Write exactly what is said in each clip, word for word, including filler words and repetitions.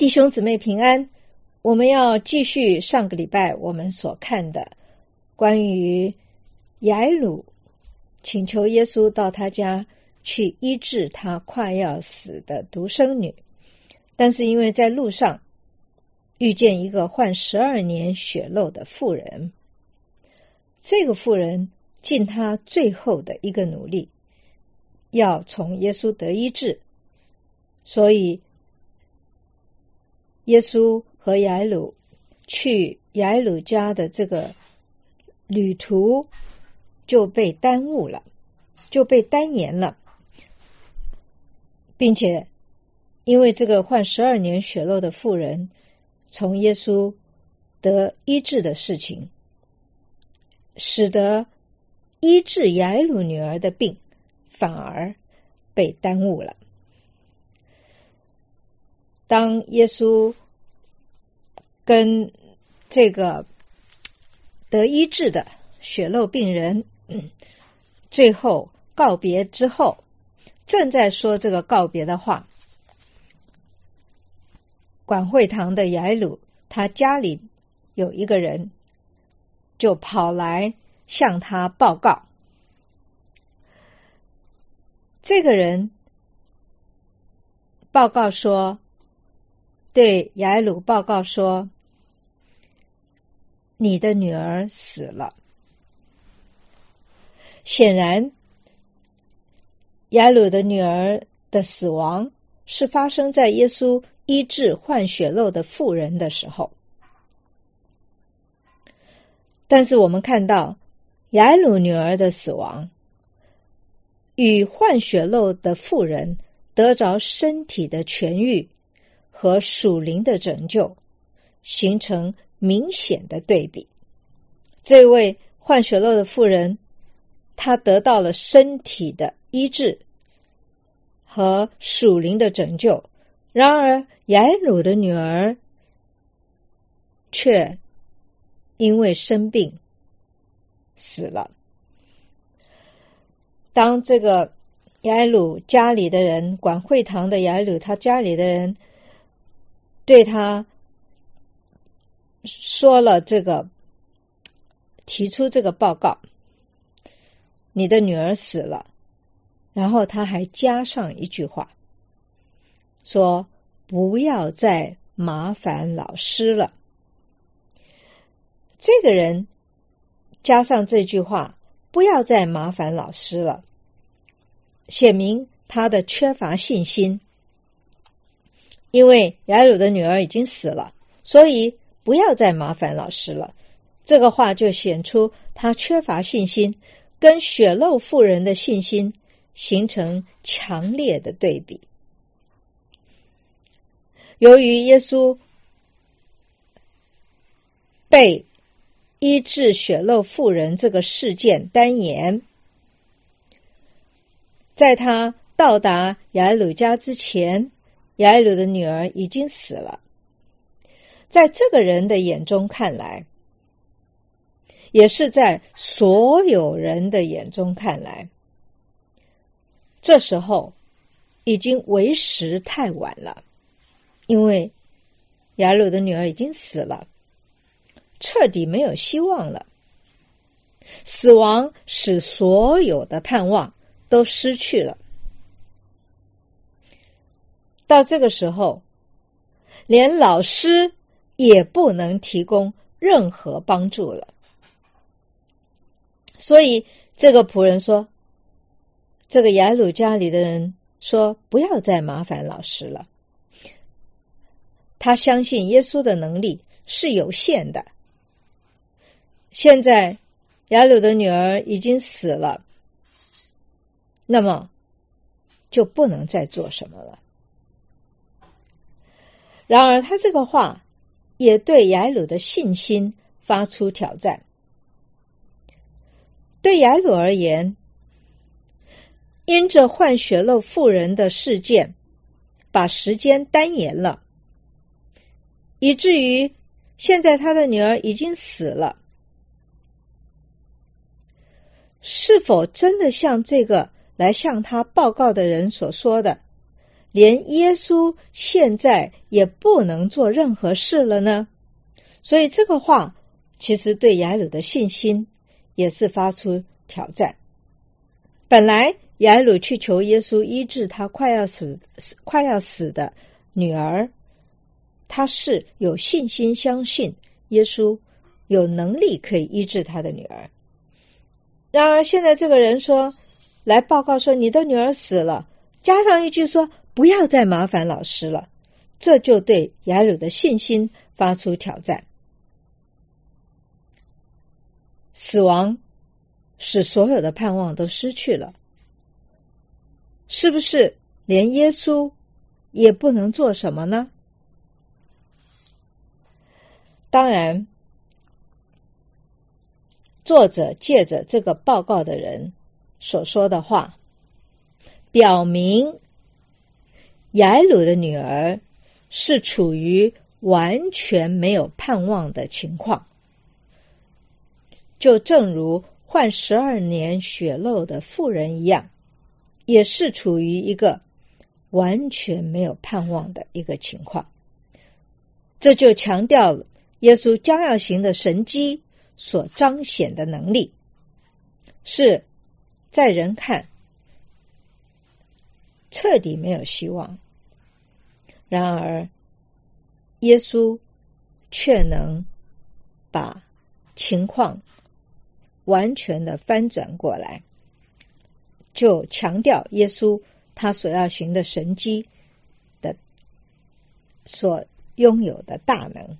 弟兄姊妹平安，我们要继续上个礼拜我们所看的关于雅鲁请求耶稣到他家去医治他快要死的独生女，但是因为在路上遇见一个患十二年血漏的妇人，这个妇人尽他最后的一个努力要从耶稣得医治，所以耶稣和雅鲁去雅鲁家的这个旅途就被耽误了，就被耽延了，并且因为这个患十二年血漏的妇人从耶稣得医治的事情，使得医治雅鲁女儿的病反而被耽误了。当耶稣跟这个得医治的血漏病人、嗯、最后告别之后，正在说这个告别的话，管会堂的雅鲁他家里有一个人就跑来向他报告，这个人报告说对雅鲁报告说，你的女儿死了。显然雅鲁的女儿的死亡是发生在耶稣医治患血漏的妇人的时候，但是我们看到雅鲁女儿的死亡与患血漏的妇人得着身体的痊愈和属灵的拯救形成明显的对比。这位患血漏的妇人，她得到了身体的医治和属灵的拯救，然而雅鲁的女儿却因为生病死了。当这个雅鲁家里的人，管会堂的雅鲁他家里的人对他说了这个，提出这个报告，你的女儿死了，然后他还加上一句话，说不要再麻烦老师了。这个人加上这句话，不要再麻烦老师了，显明他的缺乏信心。因为雅鲁的女儿已经死了，所以不要再麻烦老师了。这个话就显出他缺乏信心，跟血漏妇人的信心形成强烈的对比。由于耶稣被医治血漏妇人这个事件耽延，在他到达雅鲁家之前，雅鲁的女儿已经死了。在这个人的眼中看来，也是在所有人的眼中看来，这时候已经为时太晚了，因为雅鲁的女儿已经死了，彻底没有希望了。死亡使所有的盼望都失去了。到这个时候，连老师也不能提供任何帮助了。所以这个仆人说，这个雅鲁家里的人说，不要再麻烦老师了。他相信耶稣的能力是有限的。现在雅鲁的女儿已经死了，那么就不能再做什么了。然而他这个话也对雅鲁的信心发出挑战。对雅鲁而言，因着患血漏妇人的事件把时间耽延了，以至于现在他的女儿已经死了。是否真的像这个来向他报告的人所说的， 连耶稣现在也不能做任何事了呢？所以这个话其实对雅鲁的信心也是发出挑战。本来雅鲁去求耶稣医治他快要死快要死的女儿，他是有信心相信耶稣有能力可以医治他的女儿。然而现在这个人说来报告说你的女儿死了，加上一句说不要再麻烦老师了，这就对雅鲁的信心发出挑战。死亡使所有的盼望都失去了，是不是连耶稣也不能做什么呢？当然，作者借着这个报告的人所说的话，表明雅鲁的女儿是处于完全没有盼望的情况，就正如患十二年血漏的妇人一样，也是处于一个完全没有盼望的一个情况。这就强调了耶稣将要行的神迹所彰显的能力，是在人看彻底没有希望，然而耶稣却能把情况完全的翻转过来，就强调耶稣他所要行的神迹的所拥有的大能。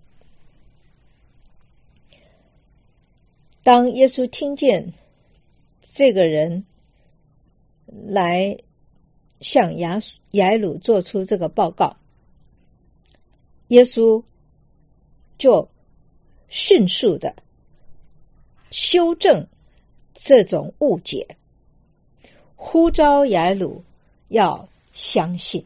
当耶稣听见这个人来向雅雅鲁做出这个报告，耶稣就迅速的修正这种误解，呼召雅鲁要相信。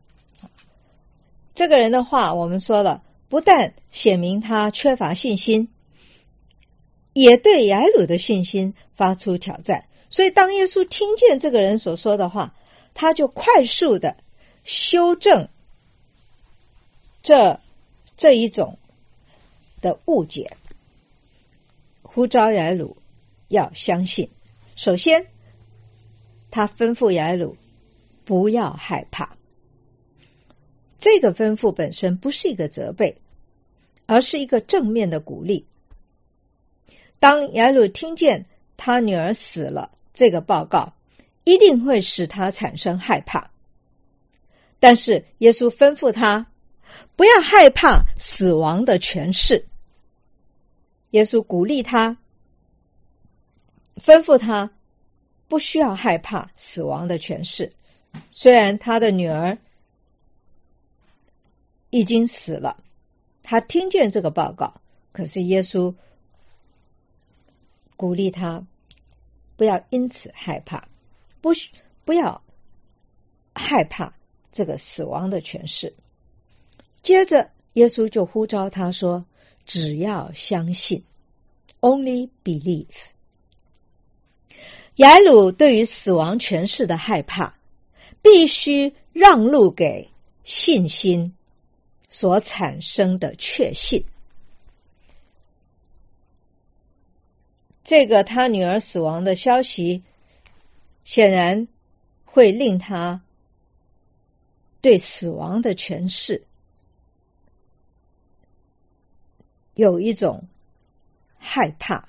这个人的话我们说了，不但显明他缺乏信心，也对雅鲁的信心发出挑战。所以当耶稣听见这个人所说的话，他就快速的修正这这一种的误解，呼召雅鲁要相信。首先他吩咐雅鲁不要害怕，这个吩咐本身不是一个责备，而是一个正面的鼓励。当雅鲁听见他女儿死了这个报告，一定会使他产生害怕，但是耶稣吩咐他不要害怕死亡的权势。耶稣鼓励他，吩咐他不需要害怕死亡的权势。虽然他的女儿已经死了，他听见这个报告，可是耶稣鼓励他不要因此害怕，不不要害怕这个死亡的权势。接着耶稣就呼召他说，只要相信 only believe。 雅鲁对于死亡权势的害怕，必须让路给信心所产生的确信。这个他女儿死亡的消息显然会令他对死亡的权势有一种害怕，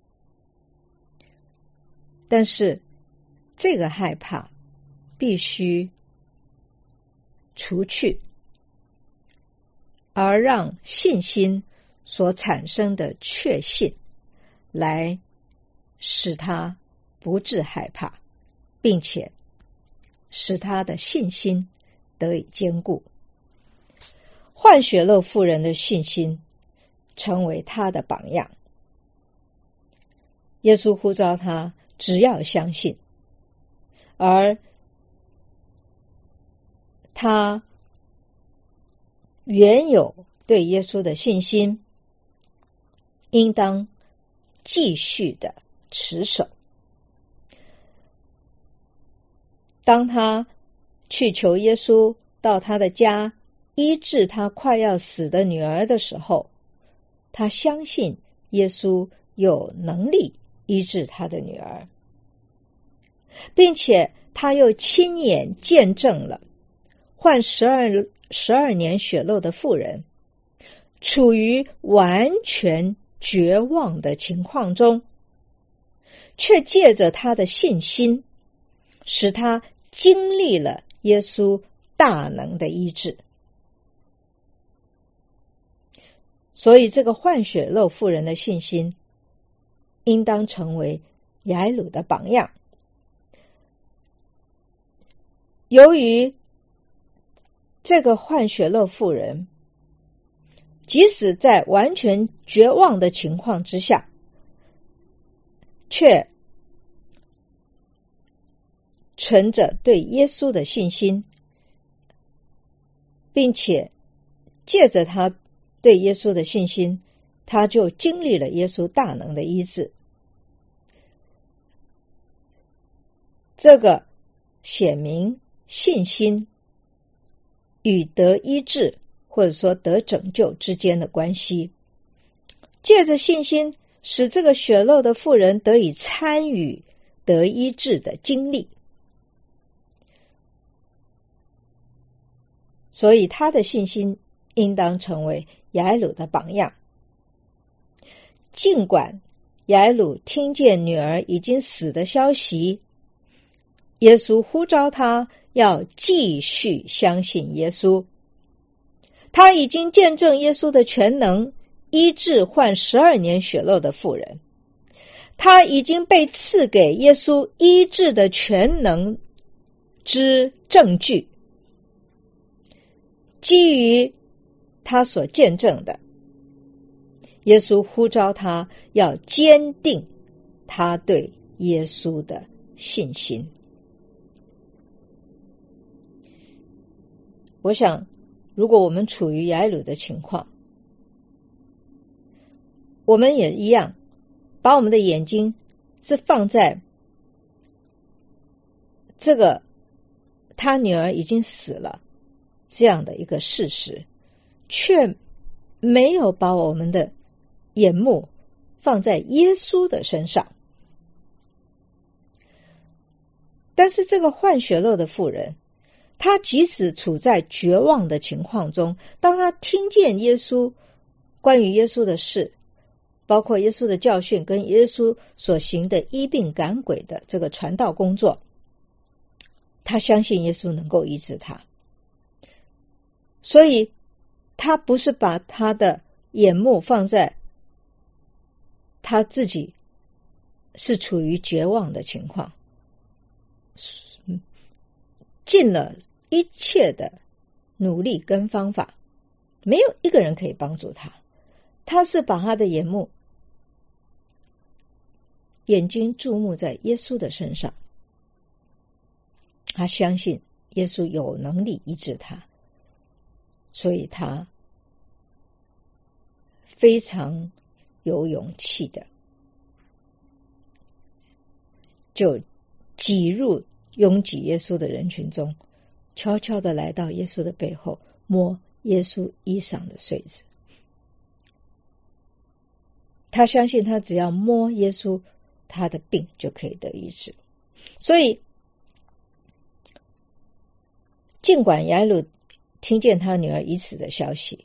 但是这个害怕必须除去，而让信心所产生的确信来使他不致害怕，并且使他的信心得以坚固。患血漏妇人的信心成为他的榜样。耶稣呼召他只要相信，而他原有对耶稣的信心应当继续的持守。当他去求耶稣到他的家医治他快要死的女儿的时候，他相信耶稣有能力医治他的女儿，并且他又亲眼见证了患十二十二年血漏的妇人处于完全绝望的情况中，却借着他的信心，使他经历了耶稣大能的医治。所以这个患血漏妇人的信心应当成为雅伊鲁的榜样。由于这个患血漏妇人即使在完全绝望的情况之下，却存着对耶稣的信心，并且借着他对耶稣的信心，他就经历了耶稣大能的医治。这个显明信心与得医治或者说得拯救之间的关系，借着信心使这个血漏的妇人得以参与得医治的经历，所以他的信心应当成为雅伊鲁的榜样。尽管雅伊鲁听见女儿已经死的消息，耶稣呼召他要继续相信耶稣。他已经见证耶稣的全能，医治患十二年血漏的妇人。他已经被赐给耶稣医治的全能之证据。基于他所见证的，耶稣呼召他要坚定他对耶稣的信心。我想如果我们处于雅伊鲁的情况，我们也一样把我们的眼睛是放在这个他女儿已经死了这样的一个事实，却没有把我们的眼目放在耶稣的身上。但是这个患血漏的妇人，他即使处在绝望的情况中，当他听见耶稣关于耶稣的事，包括耶稣的教训跟耶稣所行的医病赶鬼的这个传道工作，他相信耶稣能够医治他。所以他不是把他的眼目放在他自己是处于绝望的情况，尽了一切的努力跟方法，没有一个人可以帮助他。他是把他的眼目眼睛注目在耶稣的身上，他相信耶稣有能力医治他，所以他非常有勇气的就挤入拥挤耶稣的人群中，悄悄的来到耶稣的背后，摸耶稣衣裳的穗子。他相信他只要摸耶稣，他的病就可以得医治。所以尽管雅伊鲁听见他女儿已死的消息，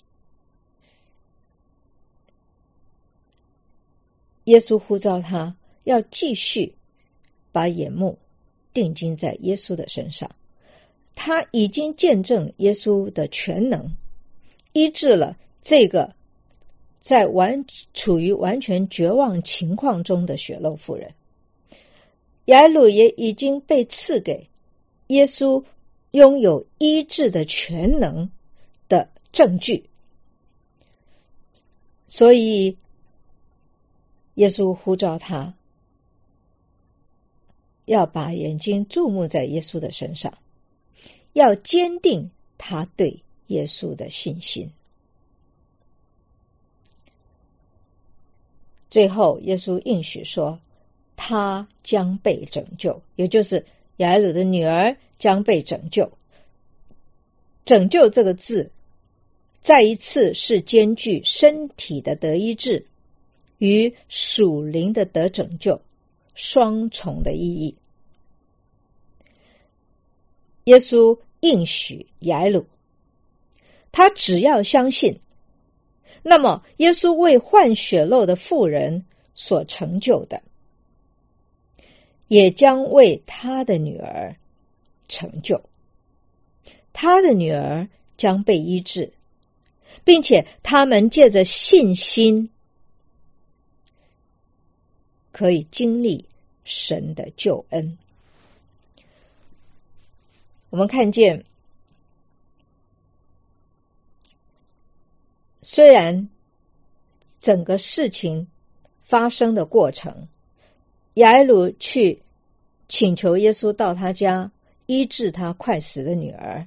耶稣呼召他要继续把眼目定睛在耶稣的身上。他已经见证耶稣的全能，医治了这个在完处于完全绝望情况中的血漏妇人。雅伊鲁也已经被赐给耶稣拥有医治的全能的证据，所以耶稣呼召他要把眼睛注目在耶稣的身上，要坚定他对耶稣的信心。最后耶稣应许说他将被拯救，也就是雅伊鲁的女儿将被拯救。 拯救这个字再一次是兼具身体的得医治与属灵的得拯救双重的意义。耶稣应许雅鲁，他只要相信，那么耶稣为患血漏的妇人所成就的，也将为他的女儿成就。他的女儿将被医治，并且他们借着信心可以经历神的救恩。我们看见，虽然整个事情发生的过程，雅鲁去请求耶稣到他家医治他快死的女儿，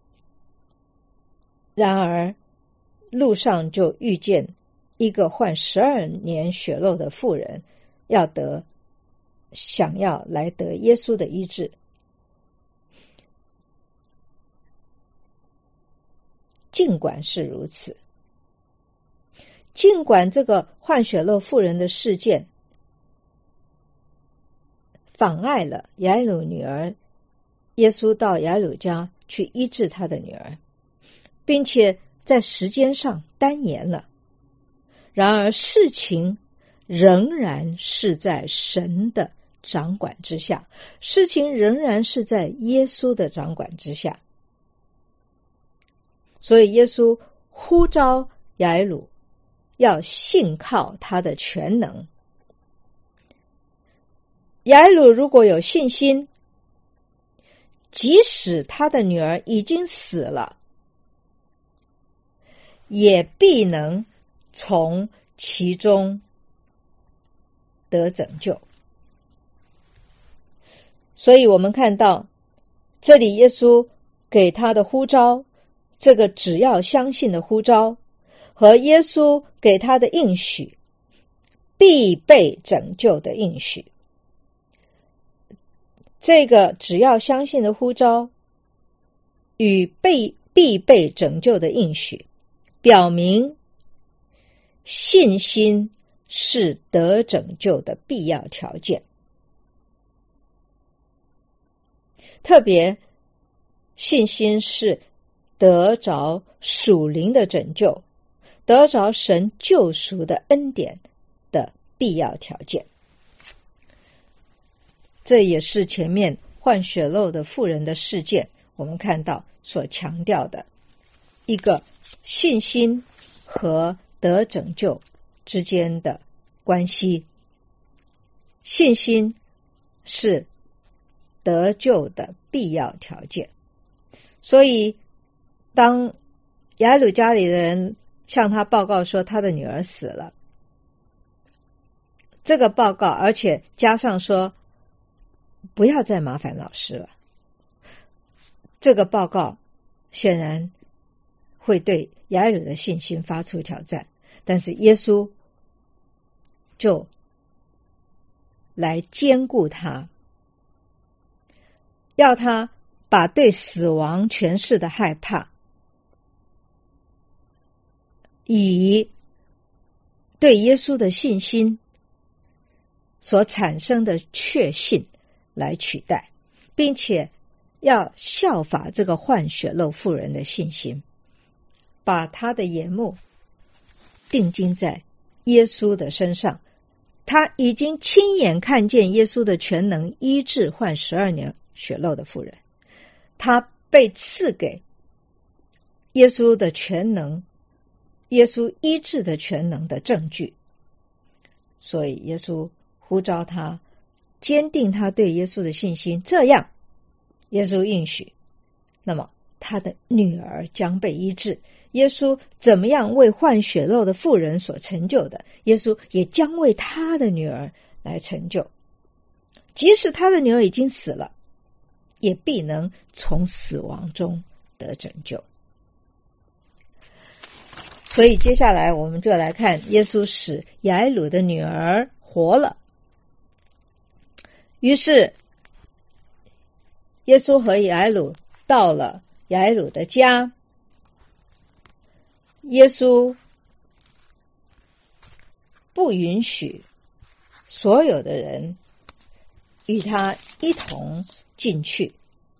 然而路上就遇见一个患十二年血漏的妇人，要得想要来得耶稣的医治。尽管是如此，尽管这个患血漏妇人的事件妨碍了雅鲁女儿耶稣到雅鲁家去医治他的女儿，并且在时间上耽延了，然而事情仍然是在神的掌管之下，事情仍然是在耶稣的掌管之下。所以耶稣呼召雅鲁要信靠他的全能。雅鲁如果有信心，即使他的女儿已经死了，也必能从其中得拯救。所以我们看到这里耶稣给他的呼召，这个只要相信的呼召，和耶稣给他的应许，必被拯救的应许。这个只要相信的呼召与被必被拯救的应许，表明信心是得拯救的必要条件。特别信心是得着属灵的拯救，得着神救赎的恩典的必要条件。这也是前面患血漏的妇人的事件，我们看到所强调的一个信心和得拯救之间的关系。信心是得救的必要条件。所以当雅鲁家里的人向他报告说他的女儿死了，这个报告而且加上说不要再麻烦老师了，这个报告显然会对雅鲁的信心发出挑战，但是耶稣就来兼顾他，要他把对死亡权势的害怕以对耶稣的信心所产生的确信来取代，并且要效法这个患血漏妇人的信心，把他的眼目定睛在耶稣的身上。他已经亲眼看见耶稣的全能医治患十二年血漏的妇人，他被赐给耶稣的全能，耶稣医治的全能的证据。所以耶稣呼召他坚定他对耶稣的信心，这样耶稣应许，那么他的女儿将被医治。耶稣怎么样为患血漏的妇人所成就的，耶稣也将为他的女儿来成就。即使他的女儿已经死了，也必能从死亡中得拯救。所以接下来我们就来看耶稣使雅鲁的女儿活了。于是耶稣和雅鲁到了雅鲁的家，耶稣不允许所有的人与他一同进去，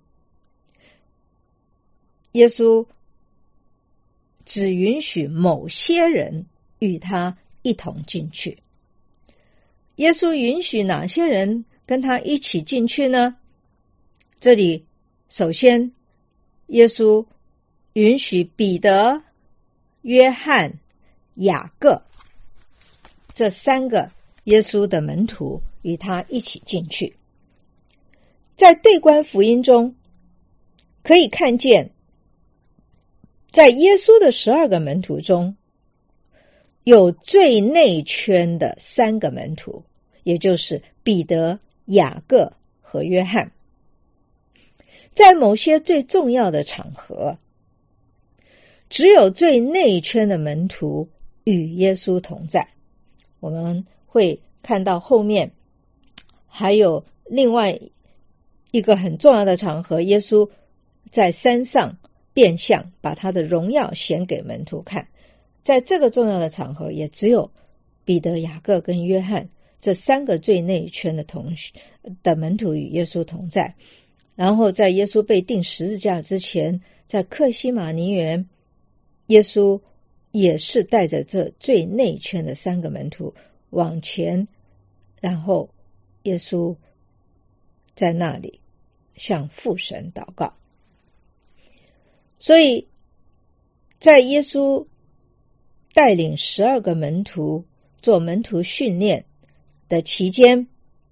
耶稣只允许某些人与他一同进去。耶稣允许哪些人跟他一起进去呢？这里首先耶稣允许彼得、约翰、雅各这三个耶稣的门徒与他一起进去。在对观福音中可以看见，在耶稣的十二个门徒中，有最内圈的三个门徒，也就是彼得、雅各和约翰。在某些最重要的场合，只有最内圈的门徒与耶稣同在。我们会看到后面还有另外一个很重要的场合，耶稣在山上变相把他的荣耀显给门徒看。在这个重要的场合，也只有彼得、雅各跟约翰这三个最内圈的同的门徒与耶稣同在。然后在耶稣被钉十字架之前，在客西马尼园，耶稣也是带着这最内圈的三个门徒往前，然后耶稣在那里向父神祷告。所以在耶稣带领十二个门徒做门徒训练的期间，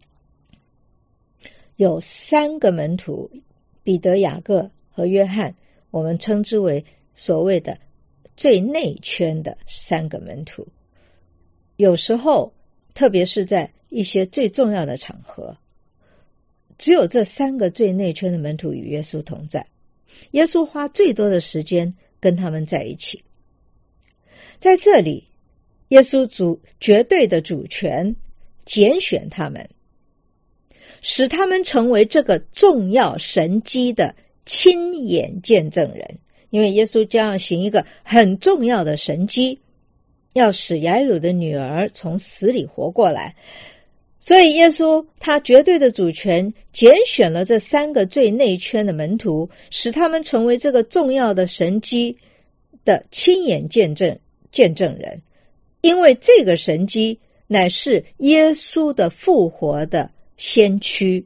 有三个门徒，彼得、雅各和约翰，我们称之为所谓的最内圈的三个门徒。有时候特别是在一些最重要的场合，只有这三个最内圈的门徒与耶稣同在，耶稣花最多的时间跟他们在一起。在这里，耶稣主绝对的主权拣选他们，使他们成为这个重要神迹的亲眼见证人。因为耶稣将要行一个很重要的神迹，要使雅鲁的女儿从死里活过来，所以耶稣他绝对的主权拣选了这三个最内圈的门徒，使他们成为这个重要的神迹的亲眼见证见证人。因为这个神迹乃是耶稣的复活的先驱。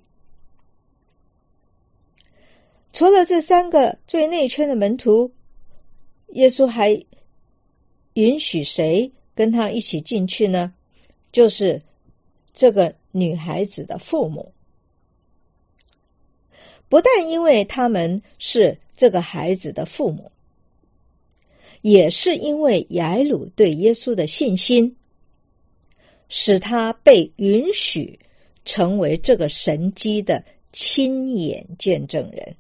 除了这三个最内圈的门徒，耶稣还允许谁跟他一起进去呢？就是这个女孩子的父母。不但因为他们是这个孩子的父母，也是因为雅鲁对耶稣的信心，使他被允许成为这个神迹的亲眼见证人。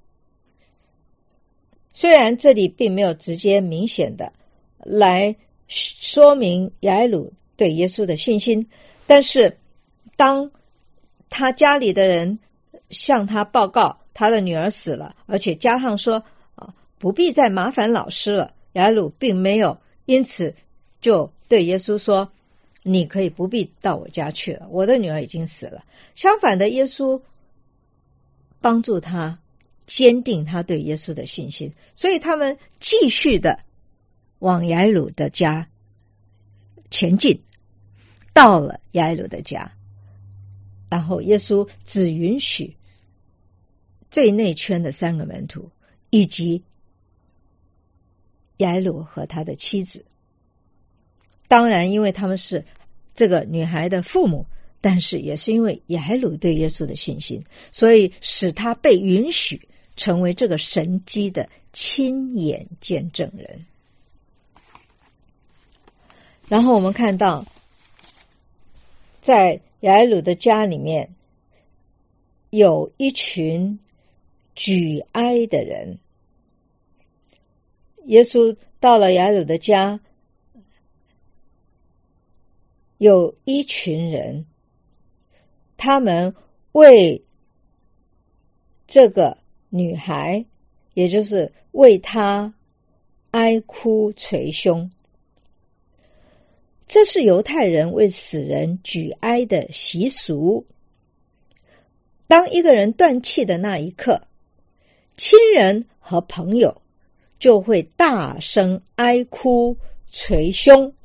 虽然这里并没有直接明显的来说明雅鲁对耶稣的信心，但是当他家里的人向他报告他的女儿死了，而且加上说啊，不必再麻烦老师了，雅鲁并没有因此就对耶稣说，你可以不必到我家去了，我的女儿已经死了。相反的，耶稣帮助他坚定他对耶稣的信心，所以他们继续的往雅鲁的家前进。到了雅鲁的家，然后耶稣只允许最内圈的三个门徒以及雅鲁和他的妻子。当然因为他们是这个女孩的父母，但是也是因为雅鲁对耶稣的信心，所以使他被允许成为这个神迹的亲眼见证人。然后我们看到在雅鲁的家里面有一群举哀的人。耶稣到了雅鲁的家，有一群人，他们为这个女孩也就是为他哀哭捶胸。这是犹太人为死人举哀的习俗。当一个人断气的那一刻，亲人和朋友就会大声哀哭捶胸，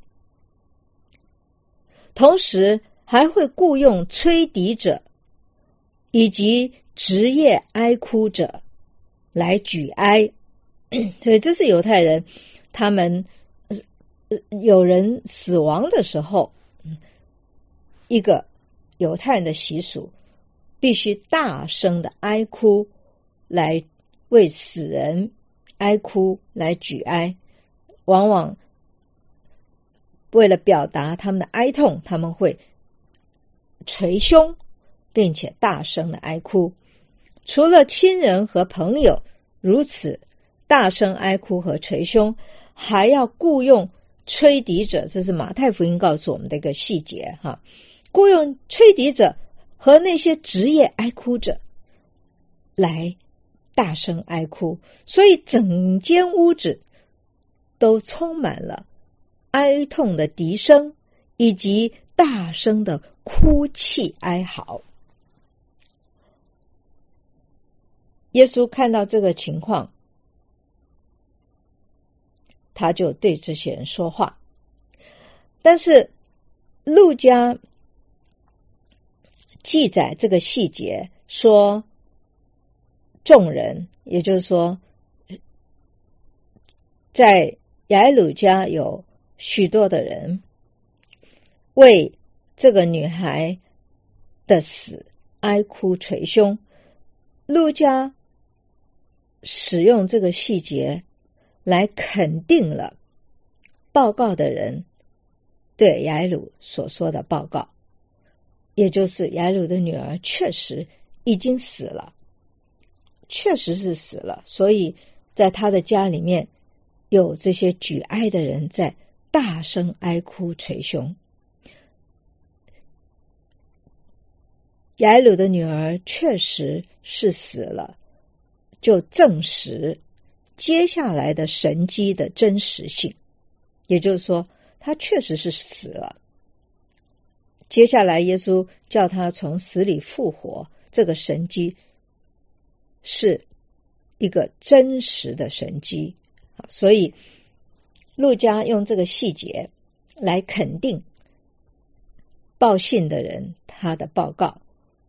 同时还会雇用吹笛者以及职业哀哭者来举哀。所以这是犹太人他们有人死亡的时候，一个犹太人的习俗，必须大声的哀哭，来为死人哀哭，来举哀。往往为了表达他们的哀痛，他们会捶胸，并且大声的哀哭。除了亲人和朋友如此大声哀哭和捶胸，还要雇用吹笛者，这是马太福音告诉我们的一个细节哈。雇用吹笛者和那些职业哀哭者来大声哀哭，所以整间屋子都充满了哀痛的笛声以及大声的哭泣哀嚎。耶稣看到这个情况，他就对这些人说话。但是路加记载这个细节说，众人，也就是说在雅伊鲁家有许多的人为这个女孩的死哀哭捶胸。路加使用这个细节来肯定了报告的人对雅伊鲁所说的报告，也就是雅伊鲁的女儿确实已经死了，确实是死了，所以在他的家里面有这些举哀的人在大声哀哭捶胸。雅伊鲁的女儿确实是死了，就证实接下来的神迹的真实性，也就是说他确实是死了。接下来耶稣叫他从死里复活，这个神迹是一个真实的神迹，所以路加用这个细节来肯定报信的人他的报告，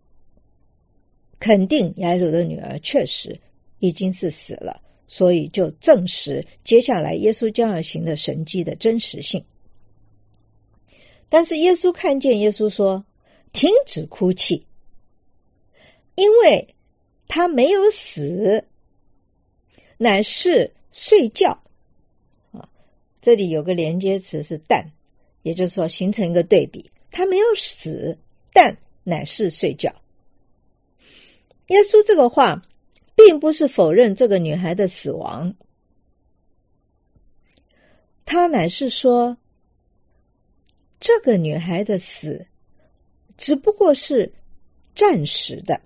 肯定雅伊鲁的女儿确实已经是死了，所以就证实接下来耶稣将要行的神迹的真实性。但是耶稣看见，耶稣说停止哭泣，因为他没有死，乃是睡觉。这里有个连接词是但，也就是说形成一个对比，他没有死，但乃是睡觉。耶稣这个话并不是否认这个女孩的死亡，他乃是说这个女孩的死只不过是暂时的，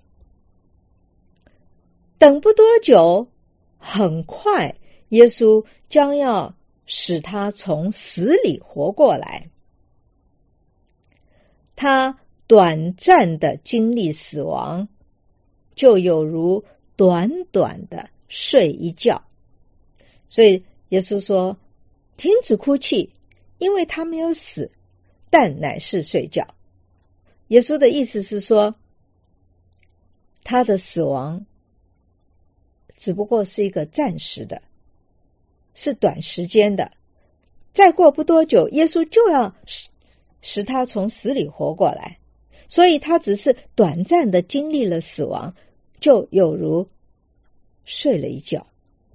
等不多久，很快耶稣将要使她从死里活过来。她短暂的经历死亡，就有如短短的睡一觉。所以耶稣说停止哭泣，因为他没有死，但乃是睡觉。耶稣的意思是说，他的死亡只不过是一个暂时的，是短时间的，再过不多久耶稣就要使使他从死里活过来，所以他只是短暂的经历了死亡，就有如睡了一觉。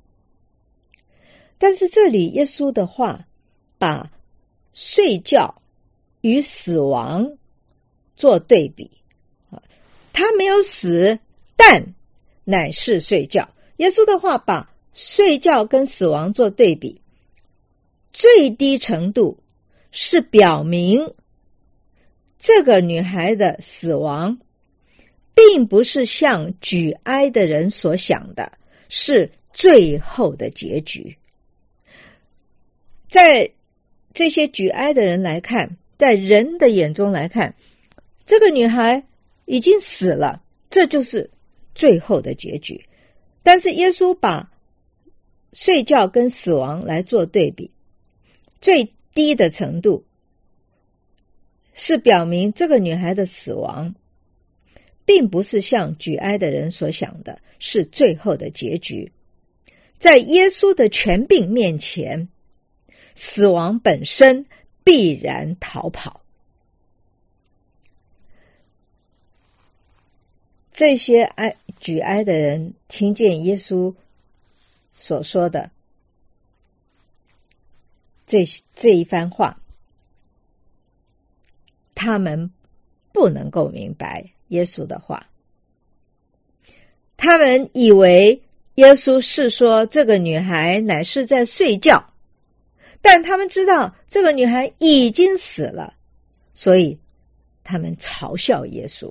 但是这里耶稣的话把睡觉与死亡做对比，他没有死，但乃是睡觉。耶稣的话把睡觉跟死亡做对比，最低程度是表明这个女孩的死亡并不是像举哀的人所想的是最后的结局。在这些举哀的人来看，在人的眼中来看，这个女孩已经死了，这就是最后的结局。但是耶稣把睡觉跟死亡来做对比，最低的程度是表明这个女孩的死亡并不是像举哀的人所想的是最后的结局。在耶稣的权柄面前，死亡本身必然逃跑。这些哀举哀的人听见耶稣所说的这这一番话，他们不能够明白耶稣的话。他们以为耶稣是说这个女孩乃是在睡觉，但他们知道这个女孩已经死了，所以他们嘲笑耶稣。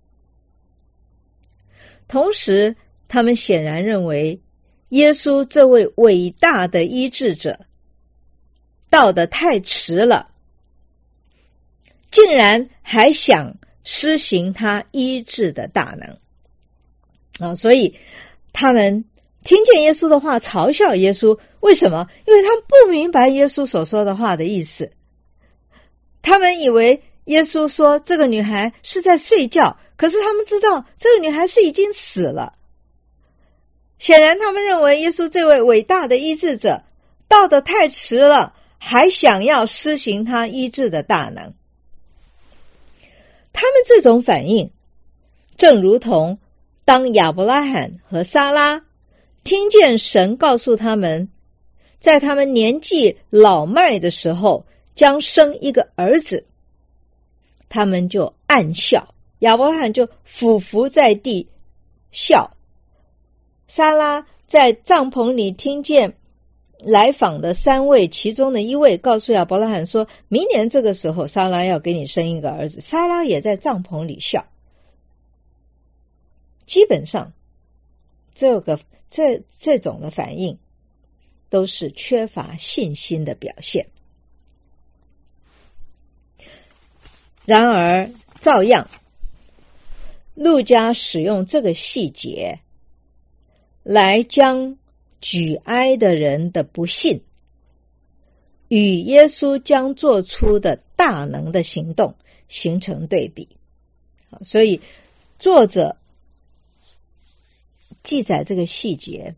同时他们显然认为耶稣这位伟大的医治者到得太迟了，竟然还想施行他医治的大能啊！所以他们听见耶稣的话嘲笑耶稣，为什么？因为他们不明白耶稣所说的话的意思。他们以为耶稣说这个女孩是在睡觉，可是他们知道这个女孩是已经死了。显然他们认为耶稣这位伟大的医治者到得太迟了，还想要施行他医治的大能。他们这种反应正如同当亚伯拉罕和撒拉听见神告诉他们在他们年纪老迈的时候将生一个儿子，他们就暗笑，亚伯拉罕就俯伏在地笑，撒拉在帐篷里听见来访的三位其中的一位告诉亚伯拉罕说，明年这个时候撒拉要给你生一个儿子，撒拉也在帐篷里笑。基本上这个这这种的反应都是缺乏信心的表现。然而照样路加使用这个细节来将举哀的人的不信与耶稣将做出的大能的行动形成对比。所以作者记载这个细节，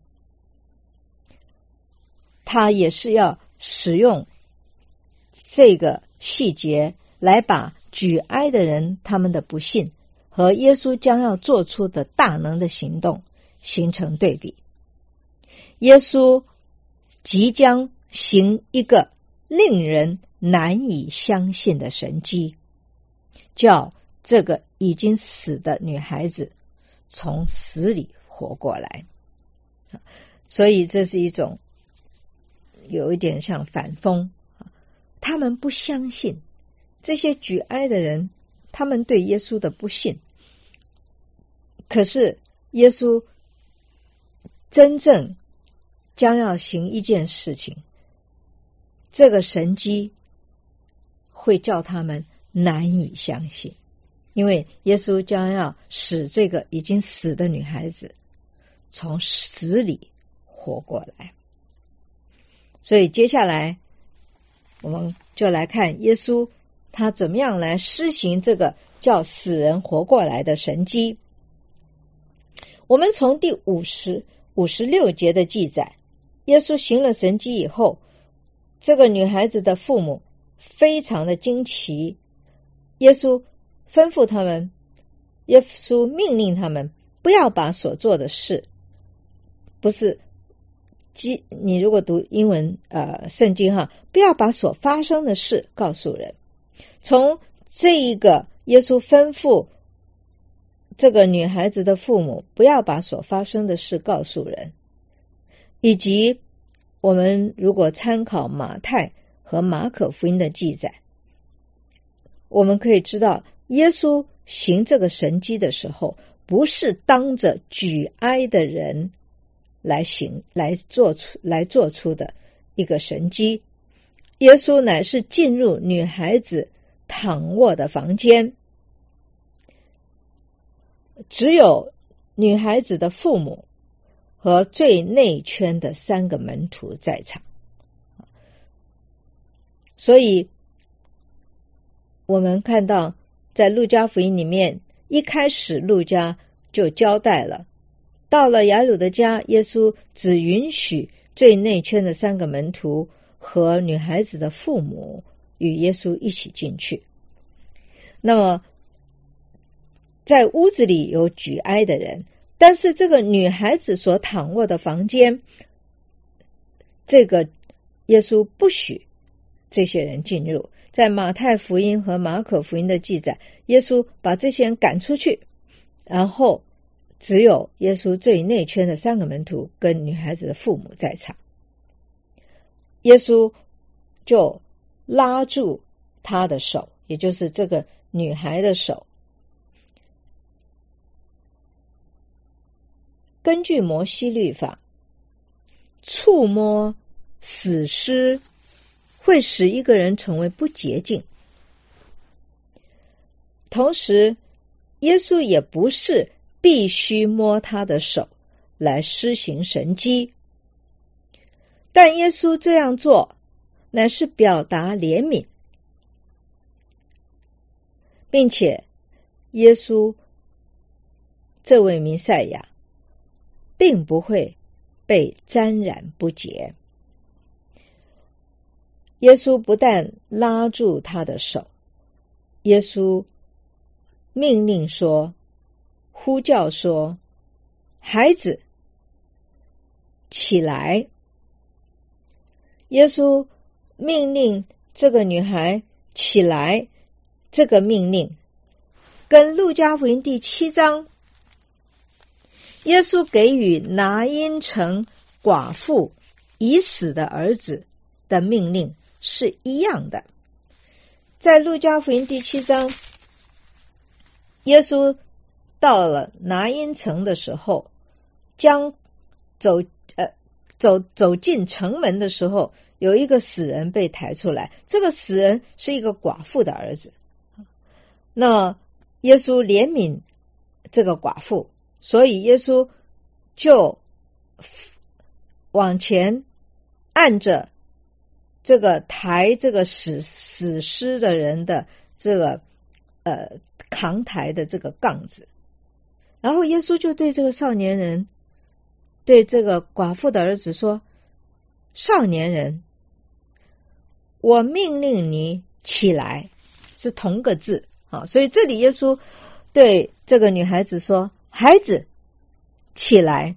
他也是要使用这个细节来把举哀的人他们的不信和耶稣将要做出的大能的行动形成对比。耶稣即将行一个令人难以相信的神迹，叫这个已经死的女孩子从死里活过来。所以这是一种有一点像反讽，他们不相信，这些举哀的人他们对耶稣的不信，可是耶稣真正将要行一件事情，这个神迹会叫他们难以相信，因为耶稣将要使这个已经死的女孩子从死里活过来。所以接下来我们就来看耶稣他怎么样来施行这个叫死人活过来的神迹。我们从第五十五十六节的记载，耶稣行了神迹以后，这个女孩子的父母非常的惊奇，耶稣吩咐他们，耶稣命令他们不要把所做的事，不是你如果读英文呃圣经哈，不要把所发生的事告诉人。从这一个耶稣吩咐这个女孩子的父母不要把所发生的事告诉人，以及我们如果参考马太和马可福音的记载，我们可以知道耶稣行这个神迹的时候，不是当着举哀的人来行来做出来做出的一个神迹。耶稣乃是进入女孩子躺卧的房间，只有女孩子的父母和最内圈的三个门徒在场。所以我们看到在路加福音里面，一开始路加就交代了，到了雅鲁的家，耶稣只允许最内圈的三个门徒和女孩子的父母与耶稣一起进去。那么在屋子里有举哀的人，但是这个女孩子所躺卧的房间，这个耶稣不许这些人进入。在马太福音和马可福音的记载，耶稣把这些人赶出去，然后只有耶稣最内圈的三个门徒跟女孩子的父母在场。耶稣就拉住他的手，也就是这个女孩的手。根据摩西律法，触摸死尸会使一个人成为不洁净，同时耶稣也不是必须摸他的手来施行神迹，但耶稣这样做乃是表达怜悯，并且耶稣这位弥赛亚并不会被沾染不洁。耶稣不但拉住他的手，耶稣命令说，呼叫说，孩子起来。耶稣命令这个女孩起来，这个命令跟路加福音第七章耶稣给予拿因城寡妇已死的儿子的命令是一样的。在路加福音第七章，耶稣到了拿因城的时候，将走呃走走进城门的时候，有一个死人被抬出来，这个死人是一个寡妇的儿子。那耶稣怜悯这个寡妇，所以耶稣就往前按着这个抬这个死死尸的人的这个呃扛抬的这个杠子，然后耶稣就对这个少年人，对这个寡妇的儿子说，少年人，我命令你起来，是同个字啊。所以这里耶稣对这个女孩子说，孩子起来，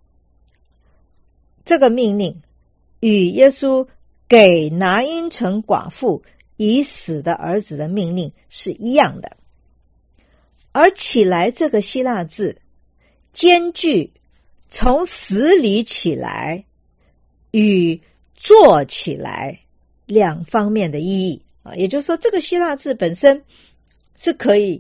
这个命令与耶稣给拿因城寡妇已死的儿子的命令是一样的。而起来这个希腊字兼具从死里起来与坐起来两方面的意义啊，也就是说这个希腊字本身是可以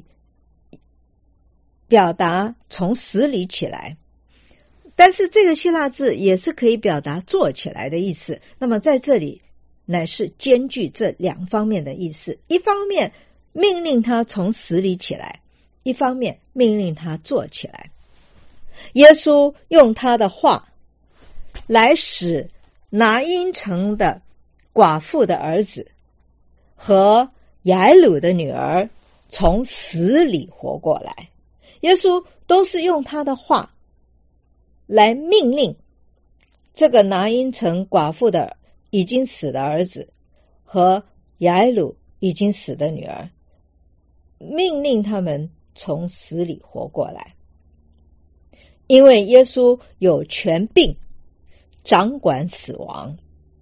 表达从死里起来，但是这个希腊字也是可以表达坐起来的意思。那么在这里乃是兼具这两方面的意思，一方面命令他从死里起来，一方面命令他坐起来。耶稣用他的话来使拿因城的寡妇的儿子和雅鲁的女儿从死里活过来。耶稣都是用他的话来命令这个拿因城寡妇的已经死的儿子和雅鲁已经死的女儿，命令他们从死里活过来。因为耶稣有权柄掌管死亡。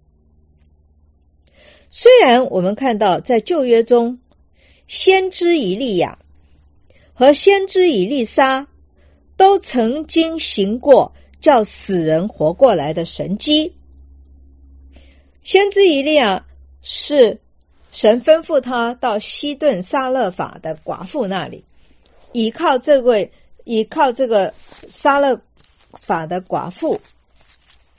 虽然我们看到在旧约中，先知以利亚和先知以利沙都曾经行过叫死人活过来的神迹。先知以利亚是神吩咐他到西顿撒勒法的寡妇那里，依靠这位依靠这个撒勒法的寡妇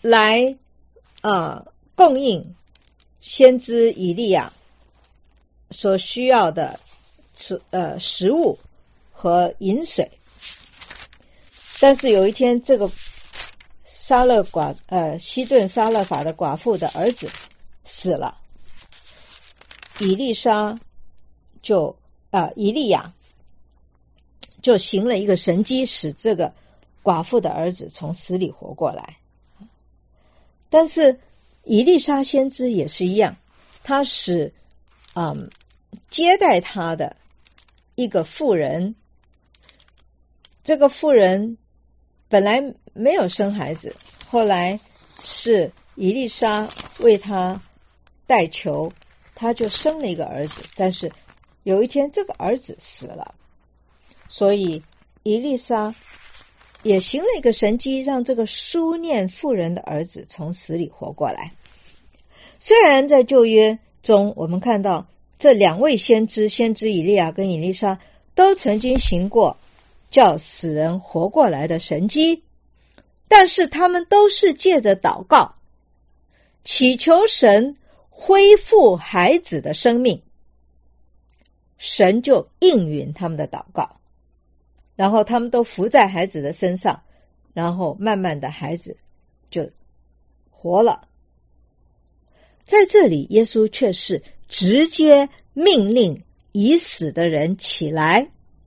来呃供应先知以利亚所需要的呃食物和饮水。但是有一天，这个撒勒寡呃西顿撒勒法的寡妇的儿子死了，以利沙就呃以利亚就行了一个神迹，使这个寡妇的儿子从死里活过来。但是以利沙先知也是一样，他使嗯接待他的一个妇人，这个妇人本来没有生孩子，后来是以利沙为他代求，他就生了一个儿子。但是有一天这个儿子死了，所以以利沙也行了一个神迹，让这个书念妇人的儿子从死里活过来。虽然在旧约中我们看到这两位先知，先知以利亚跟以利沙都曾经行过叫死人活过来的神迹，但是他们都是借着祷告祈求神恢复孩子的生命，神就应允他们的祷告，然后他们都伏在孩子的身上，然后慢慢的孩子就活了。在这里耶稣却是直接命令已死的人起来，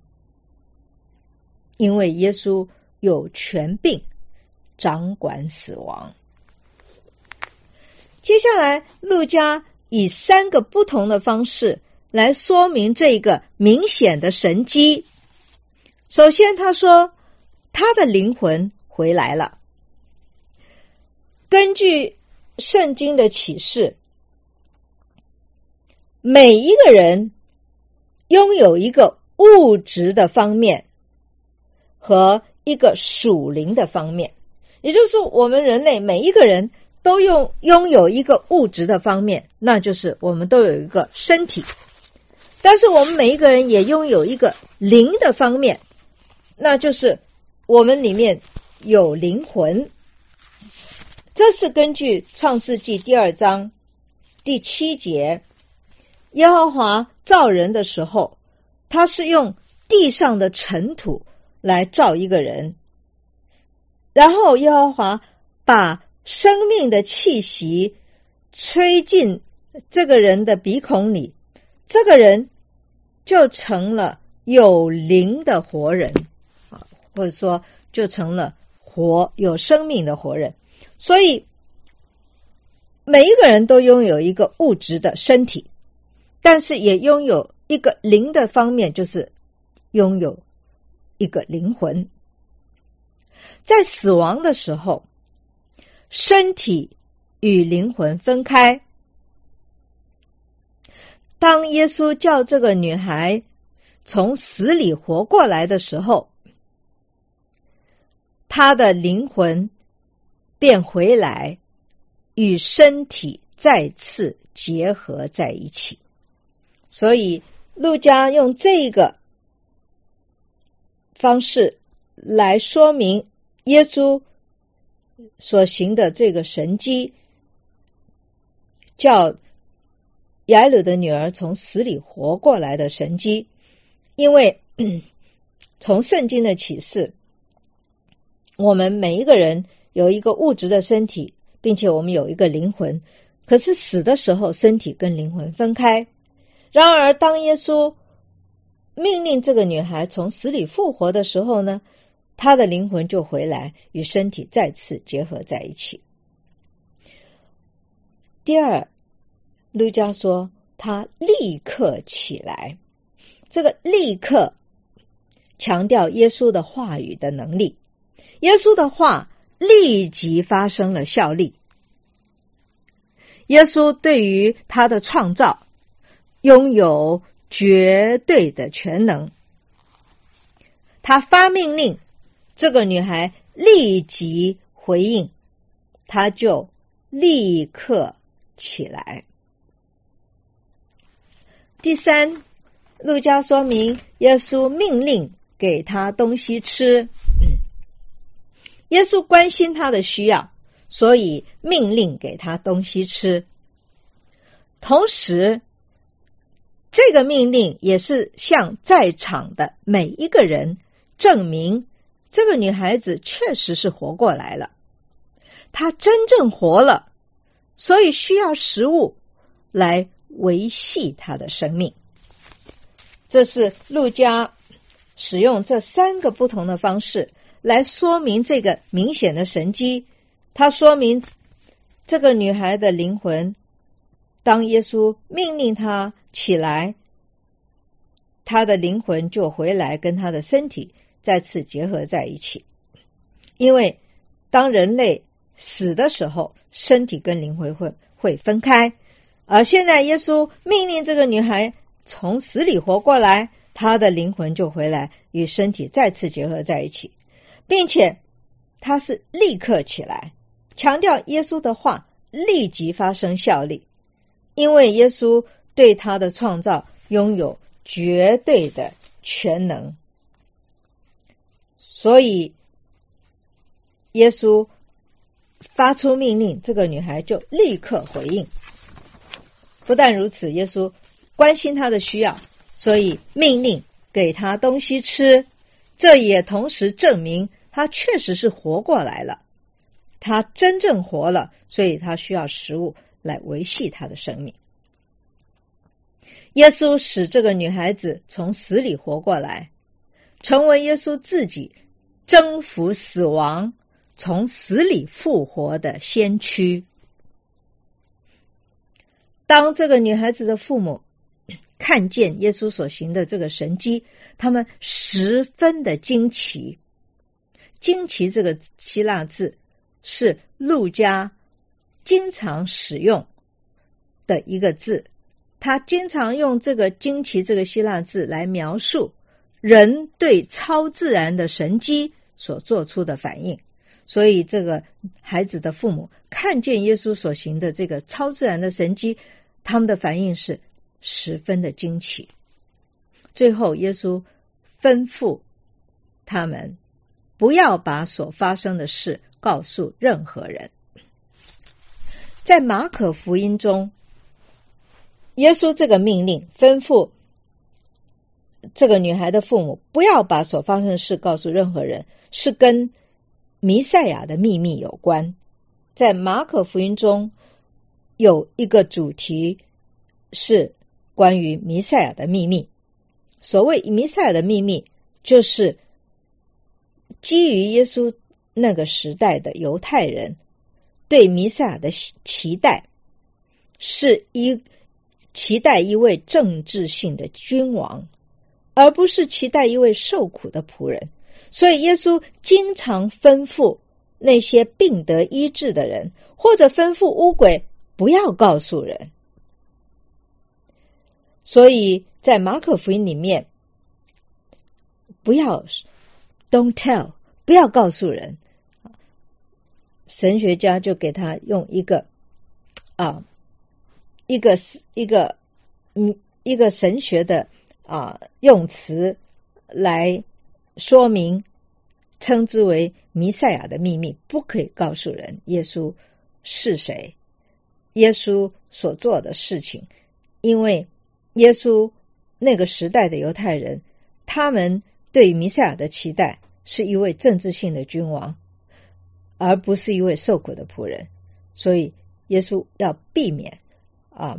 因为耶稣有权柄掌管死亡。接下来路加以三个不同的方式来说明这个明显的神迹。首先他说他的灵魂回来了。根据圣经的启示，每一个人拥有一个物质的方面和一个属灵的方面，也就是说我们人类每一个人都用拥有一个物质的方面，那就是我们都有一个身体，但是我们每一个人也拥有一个灵的方面，那就是我们里面有灵魂。这是根据创世纪第二章第七节，耶和华造人的时候，他是用地上的尘土来造一个人，然后耶和华把生命的气息吹进这个人的鼻孔里，这个人就成了有灵的活人，或者说就成了活有生命的活人。所以每一个人都拥有一个物质的身体，但是也拥有一个灵的方面，就是拥有一个灵魂。在死亡的时候，身体与灵魂分开。当耶稣叫这个女孩从死里活过来的时候，她的灵魂便回来，与身体再次结合在一起。所以路加用这个方式来说明耶稣所行的这个神迹，叫雅鲁的女儿从死里活过来的神迹。因为从圣经的启示，我们每一个人有一个物质的身体，并且我们有一个灵魂，可是死的时候身体跟灵魂分开。然而当耶稣命令这个女孩从死里复活的时候呢，她的灵魂就回来，与身体再次结合在一起。第二，路加说她立刻起来，这个立刻强调耶稣的话语的能力，耶稣的话立即发生了效力。耶稣对于他的创造拥有绝对的全能，他发命令，这个女孩立即回应，她就立刻起来。第三，路加说明耶稣命令给他东西吃，耶稣关心他的需要， 所以命令给他东西吃。同时，这个命令也是向在场的每一个人证明，这个女孩子确实是活过来了，她真正活了，所以需要食物来维系她的生命。这是路加使用这三个不同的方式来说明这个明显的神迹。他说明这个女孩的灵魂，当耶稣命令她起来，她的灵魂就回来跟她的身体再次结合在一起。因为当人类死的时候，身体跟灵魂会会分开，而现在耶稣命令这个女孩从死里活过来，她的灵魂就回来与身体再次结合在一起，并且她是立刻起来，强调耶稣的话立即发生效力，因为耶稣对他的创造拥有绝对的全能。所以耶稣发出命令，这个女孩就立刻回应。不但如此，耶稣关心她的需要，所以命令给她东西吃，这也同时证明她确实是活过来了，她真正活了，所以她需要食物来维系她的生命。耶稣使这个女孩子从死里活过来，成为耶稣自己征服死亡，从死里复活的先驱。当这个女孩子的父母看见耶稣所行的这个神迹，他们十分的惊奇。惊奇这个希腊字是路加经常使用的一个字，他经常用这个惊奇这个希腊字来描述人对超自然的神迹所做出的反应。所以这个孩子的父母看见耶稣所行的这个超自然的神迹，他们的反应是十分的惊奇。最后耶稣吩咐他们不要把所发生的事告诉任何人。在马可福音中，耶稣这个命令吩咐这个女孩的父母不要把所发生的事告诉任何人，是跟弥赛亚的秘密有关。在马可福音中有一个主题是关于弥赛亚的秘密。所谓弥赛亚的秘密，就是基于耶稣那个时代的犹太人对弥赛亚的期待，是一期待一位政治性的君王，而不是期待一位受苦的仆人。所以耶稣经常吩咐那些病得医治的人，或者吩咐污鬼不要告诉人。所以在马可福音里面，不要 don't tell， 不要告诉人。神学家就给他用一个啊一个一个嗯一个神学的啊用词来说明，称之为弥赛亚的秘密，不可以告诉人耶稣是谁，耶稣所做的事情。因为耶稣那个时代的犹太人，他们对弥赛亚的期待是一位政治性的君王，而不是一位受苦的仆人。所以耶稣要避免啊，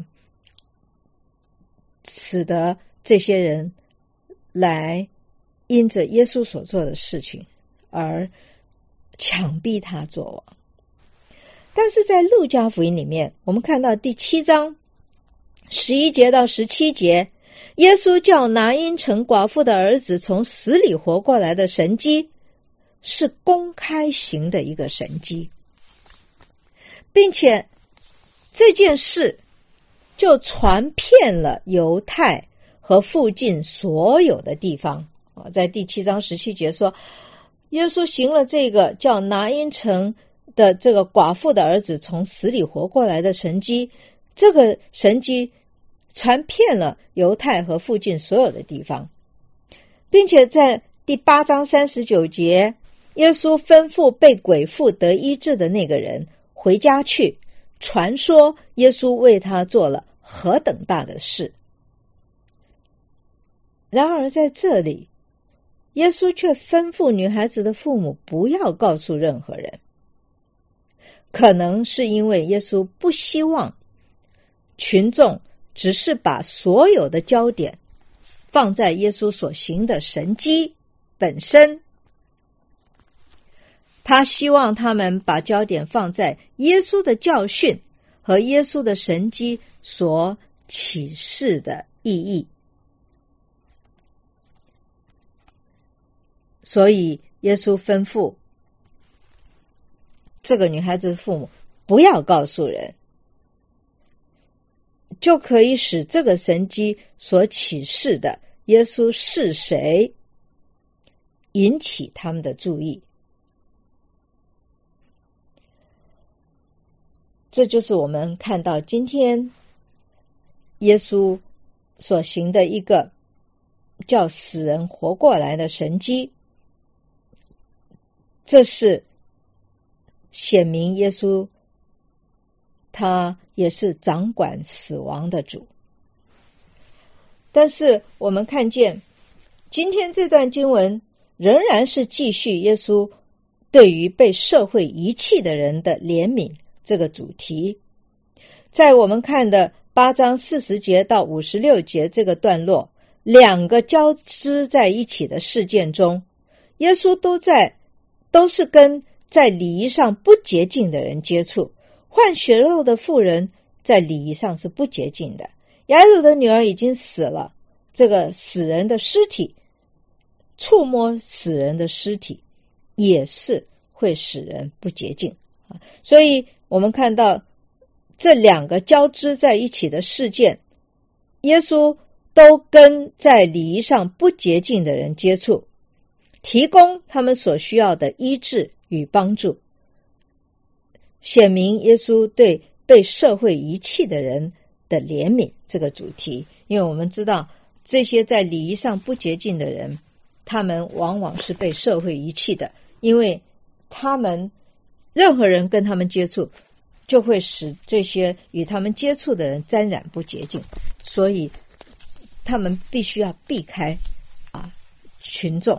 使得这些人来因着耶稣所做的事情而强逼他做王。但是在路加福音里面，我们看到第七章十一节到十七节，耶稣叫拿因城寡妇的儿子从死里活过来的神迹，是公开行的一个神迹，并且这件事就传遍了犹太和附近所有的地方。在第七章十七节说，耶稣行了这个叫拿因城的这个寡妇的儿子从死里活过来的神迹，这个神迹传遍了犹太和附近所有的地方。并且在第八章三十九节，耶稣吩咐被鬼附得医治的那个人回家去，传说耶稣为他做了何等大的事。然而在这里，耶稣却吩咐女孩子的父母不要告诉任何人。可能是因为耶稣不希望群众只是把所有的焦点放在耶稣所行的神迹本身，他希望他们把焦点放在耶稣的教训和耶稣的神迹所启示的意义。所以耶稣吩咐这个女孩子的父母不要告诉人，就可以使这个神迹所启示的耶稣是谁引起他们的注意。这就是我们看到今天耶稣所行的一个叫死人活过来的神迹，这是显明耶稣他也是掌管死亡的主。但是我们看见今天这段经文仍然是继续耶稣对于被社会遗弃的人的怜悯这个主题。在我们看的八章四十节到五十六节这个段落，两个交织在一起的事件中，耶稣都在都是跟在礼仪上不洁净的人接触。换血肉的妇人在礼仪上是不洁净的，雅鲁的女儿已经死了，这个死人的尸体，触摸死人的尸体也是会使人不洁净。所以我们看到这两个交织在一起的事件，耶稣都跟在礼仪上不洁净的人接触，提供他们所需要的医治与帮助，显明耶稣对被社会遗弃的人的怜悯这个主题。因为我们知道这些在礼仪上不洁净的人，他们往往是被社会遗弃的，因为他们任何人跟他们接触，就会使这些与他们接触的人沾染不洁净，所以他们必须要避开啊群众，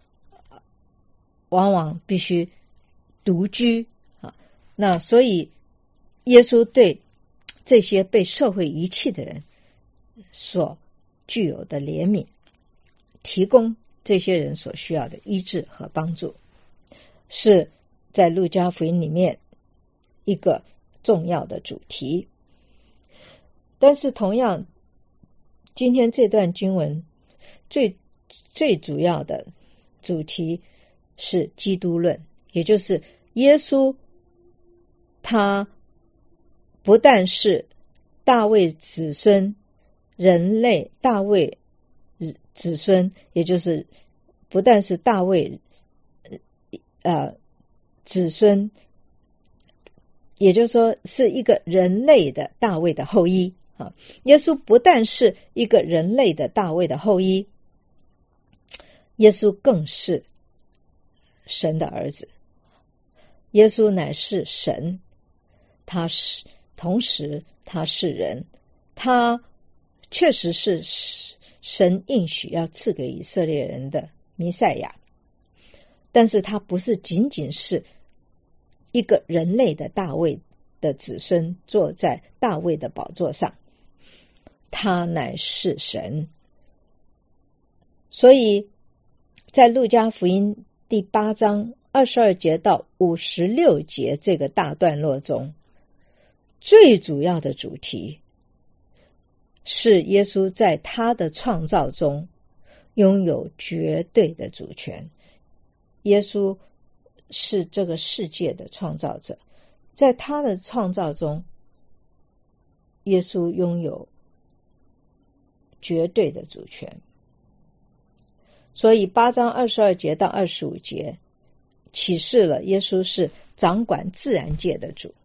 往往必须独居啊。那所以耶稣对这些被社会遗弃的人所具有的怜悯，提供这些人所需要的医治和帮助，是在路加福音里面一个重要的主题。但是同样，今天这段经文最最主要的主题是基督论，也就是耶稣他不但是大卫子孙，人类大卫子孙，也就是不但是大卫呃子孙，也就是说是一个人类的大卫的后裔啊。耶稣不但是一个人类的大卫的后裔，耶稣更是神的儿子。耶稣乃是神，他是同时他是人，他确实是神应许要赐给以色列人的弥赛亚，但是他不是仅仅是一个人类的大卫的子孙坐在大卫的宝座上，他乃是神。所以在路加福音第八章二十二节到五十六节这个大段落中，最主要的主题是耶稣在他的创造中拥有绝对的主权。耶稣是这个世界的创造者，在他的创造中，耶稣拥有绝对的主权。所以八章二十二节到二十五节启示了耶稣是掌管自然界的主。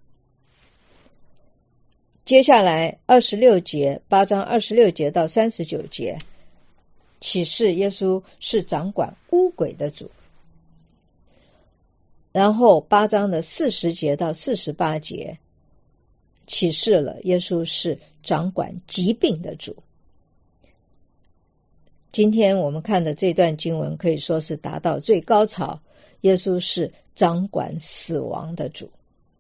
接下来二十六节，八章二十六节到三十九节启示耶稣是掌管污鬼的主。 然后八章的四十节到四十八节启示了耶稣是掌管疾病的主。今天我们看的这段经文可以说是达到最高潮，耶稣是掌管死亡的主。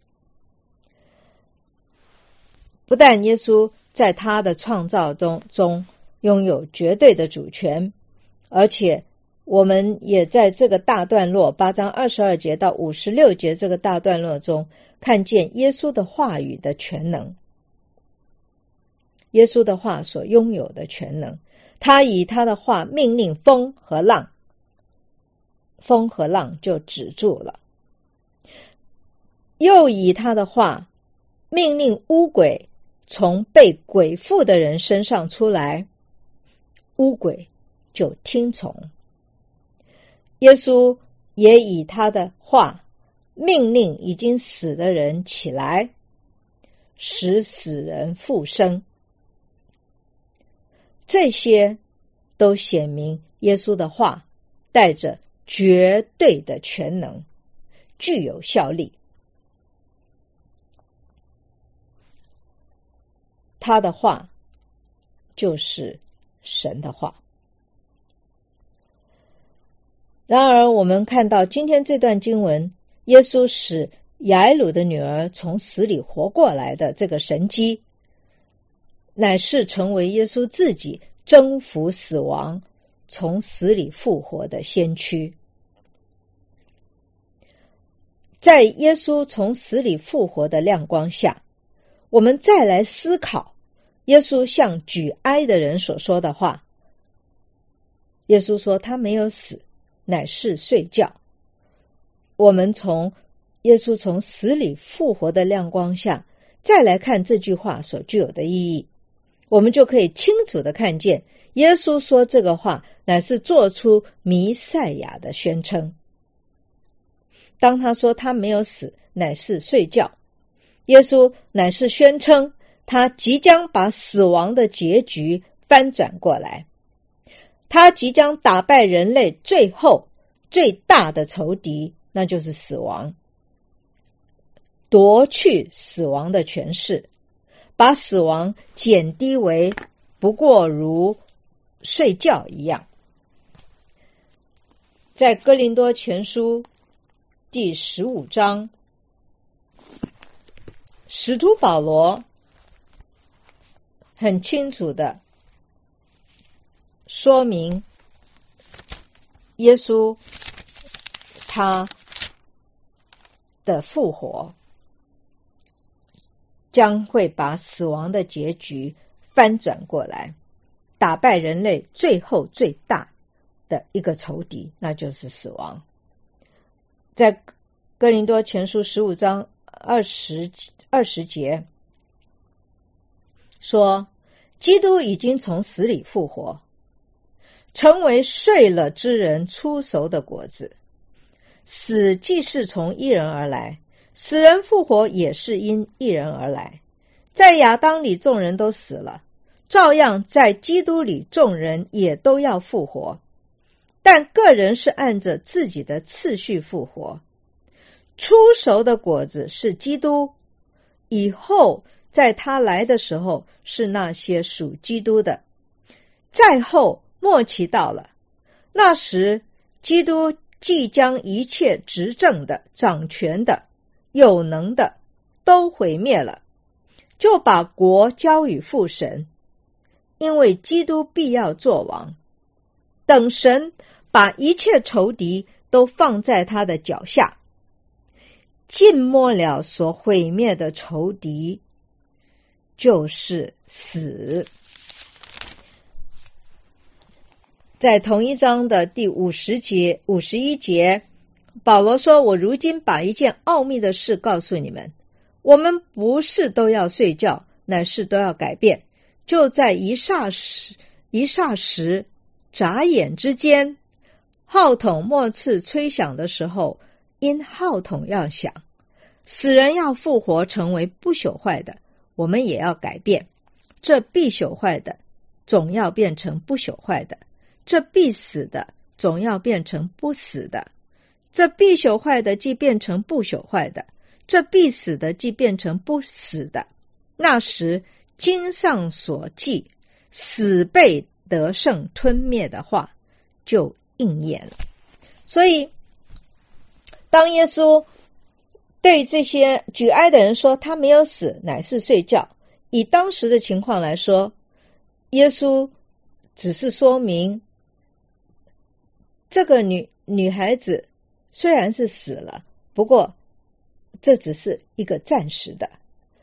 不但耶稣在他的创造中中拥有绝对的主权，而且我们也在这个大段落八章二十二节到五十六节这个大段落中看见耶稣的话语的全能，耶稣的话所拥有的全能。他以他的话命令风和浪，风和浪就止住了；又以他的话命令污鬼从被鬼附的人身上出来，污鬼就听从。耶稣也以他的话命令已经死的人起来，使死人复生。这些都显明耶稣的话带着绝对的全能，具有效力。他的话就是神的话。然而我们看到今天这段经文，耶稣使雅伊鲁的女儿从死里活过来的这个神迹，乃是成为耶稣自己征服死亡，从死里复活的先驱。在耶稣从死里复活的亮光下，我们再来思考耶稣向举哀的人所说的话。耶稣说他没有死，乃是睡觉。我们从耶稣从死里复活的亮光下再来看这句话所具有的意义，我们就可以清楚地看见耶稣说这个话乃是做出弥赛亚的宣称。当他说他没有死，乃是睡觉，耶稣乃是宣称他即将把死亡的结局翻转过来，他即将打败人类最后最大的仇敌，那就是死亡，夺去死亡的权势，把死亡减低为不过如睡觉一样。在哥林多前书第十五章，使徒保罗很清楚的说明耶稣他的复活将会把死亡的结局翻转过来，打败人类最后最大的一个仇敌，那就是死亡。在哥林多前书十五章二十二十节说，基督已经从死里复活，成为睡了之人出熟的果子。死既是从一人而来，死人复活也是因一人而来。在亚当里众人都死了，照样在基督里众人也都要复活，但个人是按着自己的次序复活。出熟的果子是基督，以后在他来的时候是那些属基督的。再后末期到了，那时基督既将一切执政的、掌权的、有能的都毁灭了，就把国交与父神，因为基督必要作王，等神把一切仇敌都放在他的脚下。尽末了所毁灭的仇敌就是死。在同一章的第五十节、五十一节，保罗说：“我如今把一件奥秘的事告诉你们，我们不是都要睡觉，乃是都要改变。就在一霎时、一霎时、眨眼之间，号筒末次吹响的时候，因号筒要响，死人要复活，成为不朽坏的，我们也要改变。这必朽坏的，总要变成不朽坏的；这必死的，总要变成不死的。 这必朽坏的既变成不朽坏的，这必死的既变成不死的，那时经上所记死被得胜吞灭的话就应验了。所以当耶稣对这些举哀的人说他没有死，乃是睡觉，以当时的情况来说，耶稣只是说明这个女女孩子虽然是死了，不过这只是一个暂时的，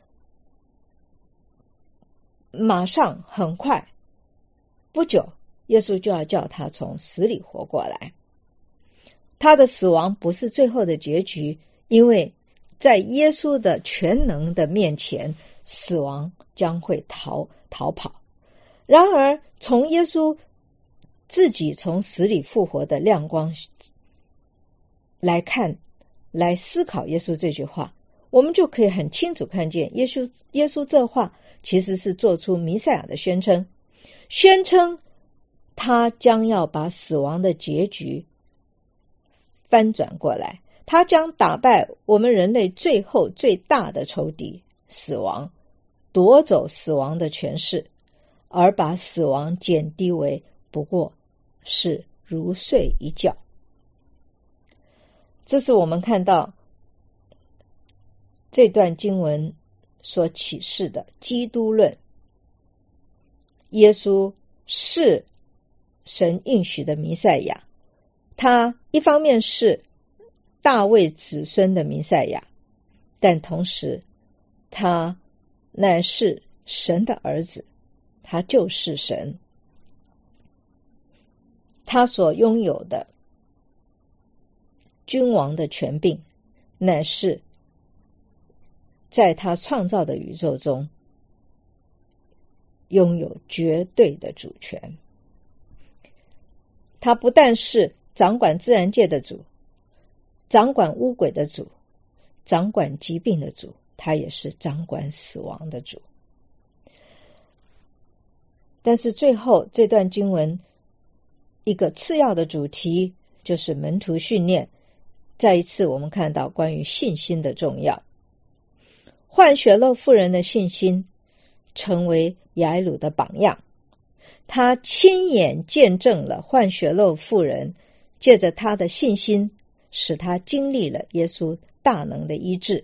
马上很快不久耶稣就要叫她从死里活过来。她的死亡不是最后的结局，因为在耶稣的全能的面前，死亡将会逃逃跑。然而从耶稣自己从死里复活的亮光来看，来思考耶稣这句话，我们就可以很清楚看见耶稣耶稣这话其实是做出弥赛亚的宣称，宣称他将要把死亡的结局翻转过来，他将打败我们人类最后最大的仇敌死亡，夺走死亡的权势，而把死亡减低为不过是如睡一觉。这是我们看到这段经文所启示的基督论。耶稣是神应许的弥赛亚，他一方面是大卫子孙的弥赛亚，但同时他乃是神的儿子，他就是神。他所拥有的君王的权柄，乃是在他创造的宇宙中拥有绝对的主权。他不但是掌管自然界的主，掌管污鬼的主，掌管疾病的主，他也是掌管死亡的主。但是最后这段经文一个次要的主题就是门徒训练，再一次我们看到关于信心的重要。患血漏妇人的信心成为雅伊鲁的榜样，他亲眼见证了患血漏妇人借着他的信心使他经历了耶稣大能的医治。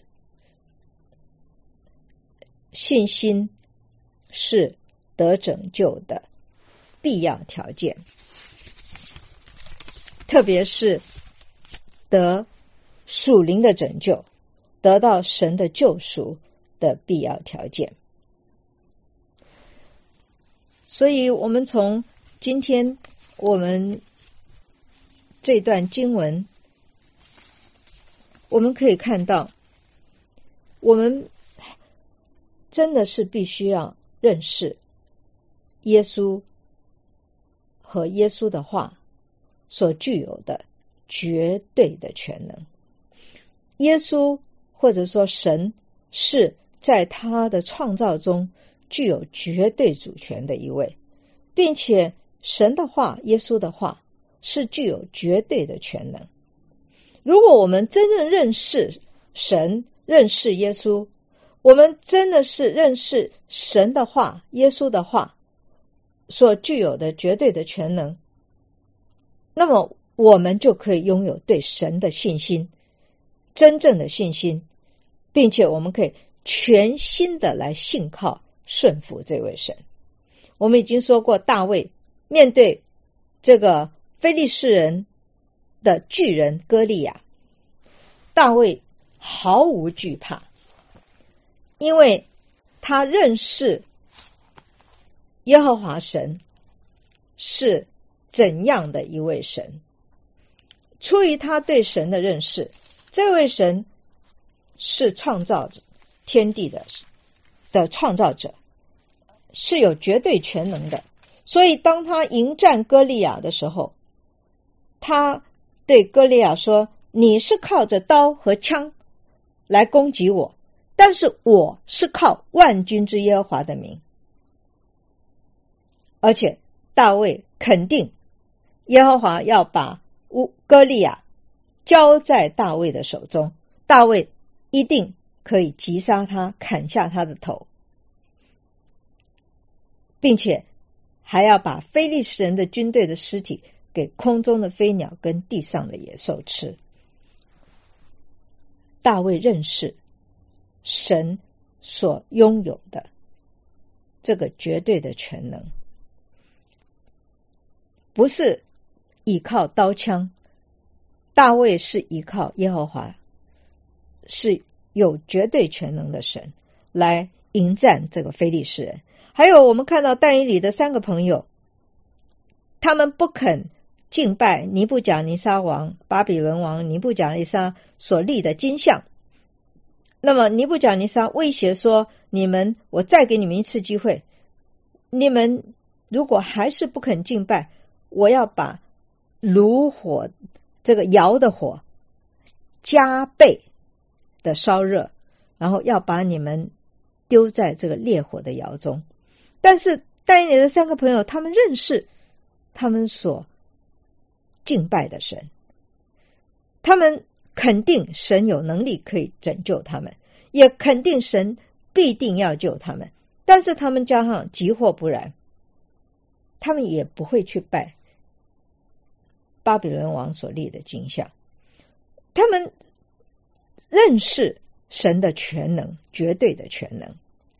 信心是得拯救的必要条件，特别是得属灵的拯救，得到神的救赎的必要条件。所以我们从今天我们这段经文，我们可以看到，我们真的是必须要认识耶稣和耶稣的话所具有的绝对的全能。耶稣或者说神是在他的创造中具有绝对主权的一位，并且神的话，耶稣的话是具有绝对的全能。如果我们真正认识神，认识耶稣，我们真的是认识神的话，耶稣的话所具有的绝对的全能，那么我们就可以拥有对神的信心，真正的信心，并且我们可以全心的来信靠顺服这位神。我们已经说过，大卫面对这个非利士人的巨人歌利亚，大卫毫无惧怕，因为他认识耶和华神是怎样的一位神。出于他对神的认识，这位神是创造天地的的创造者，是有绝对全能的。所以当他迎战歌利亚的时候，他对歌利亚说，你是靠着刀和枪来攻击我，但是我是靠万军之耶和华的名。而且大卫肯定耶和华要把歌利亚交在大卫的手中，大卫一定可以击杀他，砍下他的头，并且还要把非利士人的军队的尸体给空中的飞鸟跟地上的野兽吃。大卫认识神所拥有的这个绝对的全能，不是依靠刀枪，大卫是依靠耶和华，是有绝对全能的神来迎战这个非利士人。还有我们看到但以理的三个朋友，他们不肯敬拜尼布甲尼撒王巴比伦王尼布甲尼撒所立的金像。那么尼布甲尼撒威胁说，你们我再给你们一次机会，你们如果还是不肯敬拜，我要把炉火这个窑的火加倍的烧热，然后要把你们丢在这个烈火的窑中。但是但以理的三个朋友，他们认识他们所敬拜的神，他们肯定神有能力可以拯救他们，也肯定神必定要救他们，但是他们加上急或不然，他们也不会去拜巴比伦王所立的金像。他们认识神的全能，绝对的全能。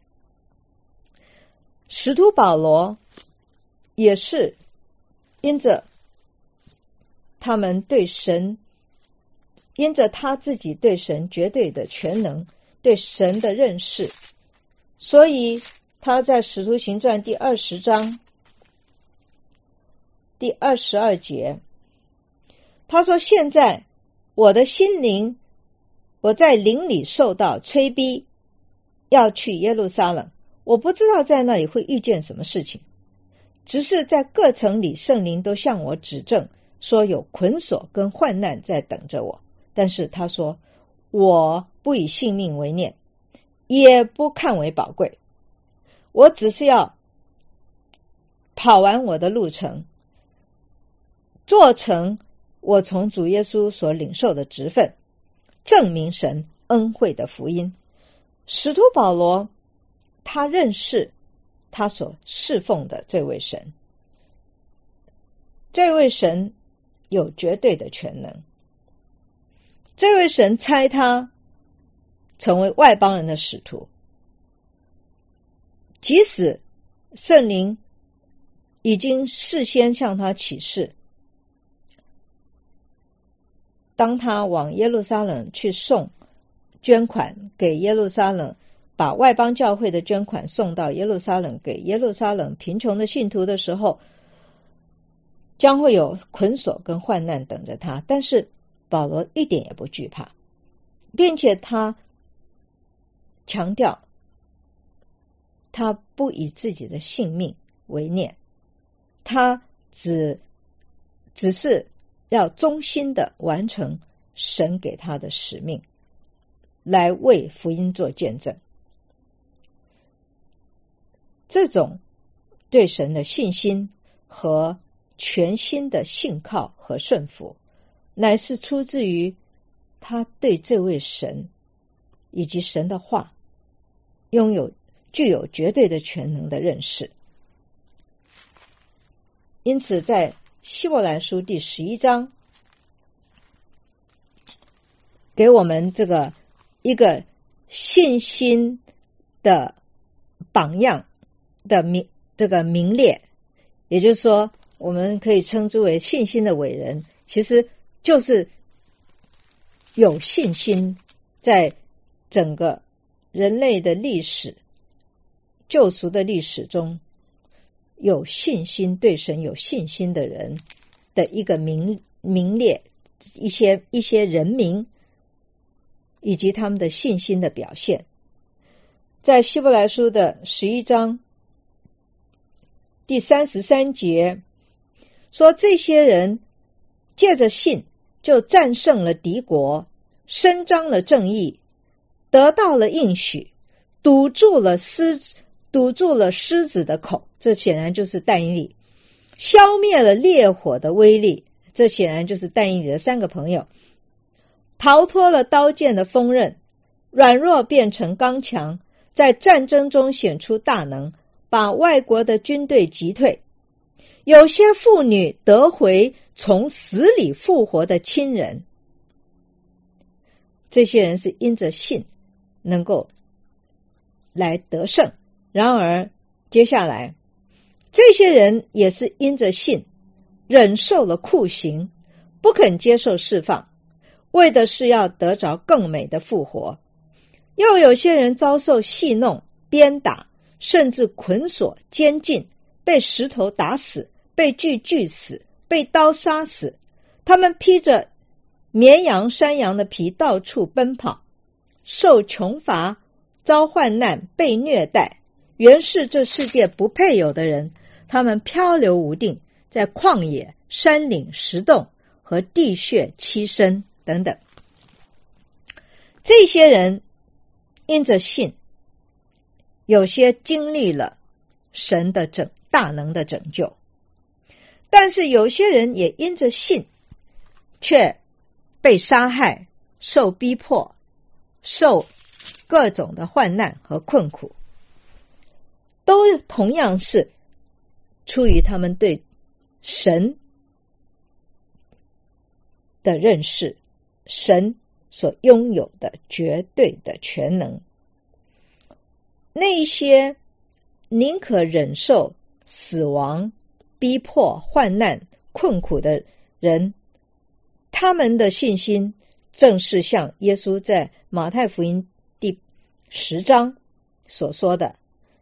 使徒保罗也是因着他们对神，因着他自己对神绝对的全能，对神的认识，所以他在使徒行传第二十章第二十二节，他说，现在我的心灵，我在灵里受到催逼，要去耶路撒冷，我不知道在那里会遇见什么事情，只是在各城里圣灵都向我指证，说有捆锁跟患难在等着我。但是他说，我不以性命为念，也不看为宝贵，我只是要跑完我的路程，做成我从主耶稣所领受的职分，证明神恩惠的福音。使徒保罗他认识他所侍奉的这位神，这位神有绝对的全能，这位神差他成为外邦人的使徒，即使圣灵已经事先向他启示，当他往耶路撒冷去送捐款给耶路撒冷，把外邦教会的捐款送到耶路撒冷给耶路撒冷贫穷的信徒的时候，将会有捆锁跟患难等着他，但是保罗一点也不惧怕，并且他强调他不以自己的性命为念，他只只是要忠心的完成神给他的使命，来为福音做见证。这种对神的信心和全心的信靠和顺服，乃是出自于他对这位神以及神的话拥有具有绝对的全能的认识。因此在希伯来书第十一章给我们这个一个信心的榜样的名这个名列，也就是说我们可以称之为信心的伟人，其实就是有信心在整个人类的历史救赎的历史中有信心，对神有信心的人的一个名名列，一些一些人名以及他们的信心的表现。在希伯来书的十一章第三十三节说，这些人借着信就战胜了敌国，伸张了正义，得到了应许，堵住了狮堵住了狮子的口，这显然就是但以理，消灭了烈火的威力，这显然就是但以理的三个朋友， 逃脱了刀剑的锋刃，软弱变成刚强，在战争中显出大能，把外国的军队击退。有些妇女得回从死里复活的亲人，这些人是因着信能够来得胜。然而接下来这些人也是因着信忍受了酷刑，不肯接受释放，为的是要得着更美的复活。又有些人遭受戏弄、鞭打，甚至捆锁、监禁，被石头打死，被锯锯死，被刀杀死。他们披着绵羊、山羊的皮到处奔跑，受穷乏，遭患难，被虐待，原是这世界不配有的人。他们漂流无定，在旷野、山岭、石洞和地穴栖身等等。这些人因着信，有些经历了神的整大能的拯救，但是有些人也因着信却被杀害、受逼迫、受各种的患难和困苦，都同样是出于他们对神的认识，神所拥有的绝对的全能。那一些宁可忍受死亡、逼迫、患难、困苦的人，他们的信心正是像耶稣在马太福音第十章所说的，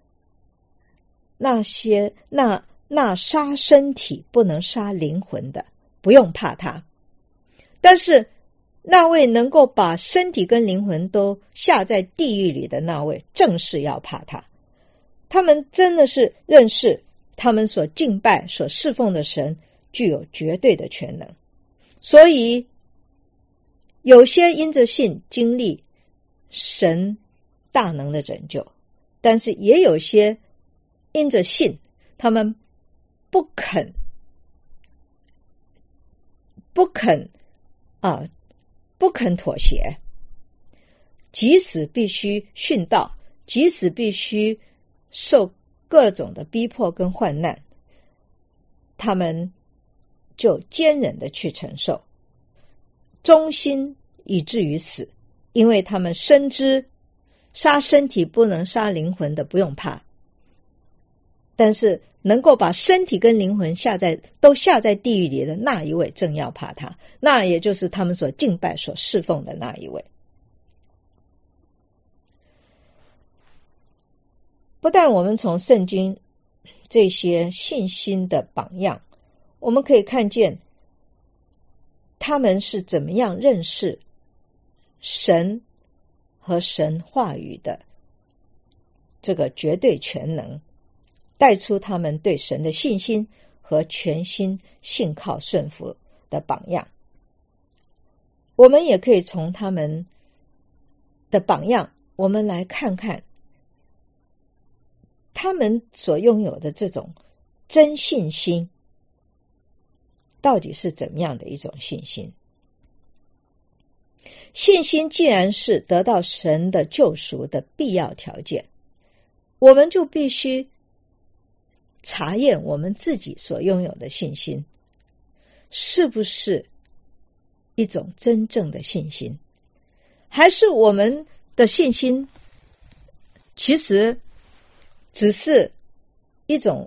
那些那那杀身体不能杀灵魂的，不用怕他。但是那位能够把身体跟灵魂都下在地狱里的那位，正是要怕他。他们真的是认识他们所敬拜、所侍奉的神具有绝对的全能。所以有些因着信经历神大能的拯救，但是也有些因着信，他们不肯不肯啊不肯妥协，即使必须殉道，即使必须受各种的逼迫跟患难，他们就坚忍的去承受，忠心以至于死，因为他们深知杀身体不能杀灵魂的不用怕，但是能够把身体跟灵魂下在都下在地狱里的那一位正要怕他，那也就是他们所敬拜所侍奉的那一位。不但我们从圣经这些信心的榜样，我们可以看见他们是怎么样认识神和神话语的这个绝对全能，带出他们对神的信心和全心信靠顺服的榜样。我们也可以从他们的榜样，我们来看看他们所拥有的这种真信心到底是怎么样的一种信心。信心既然是得到神的救赎的必要条件，我们就必须查验我们自己所拥有的信心是不是一种真正的信心，还是我们的信心其实只是一种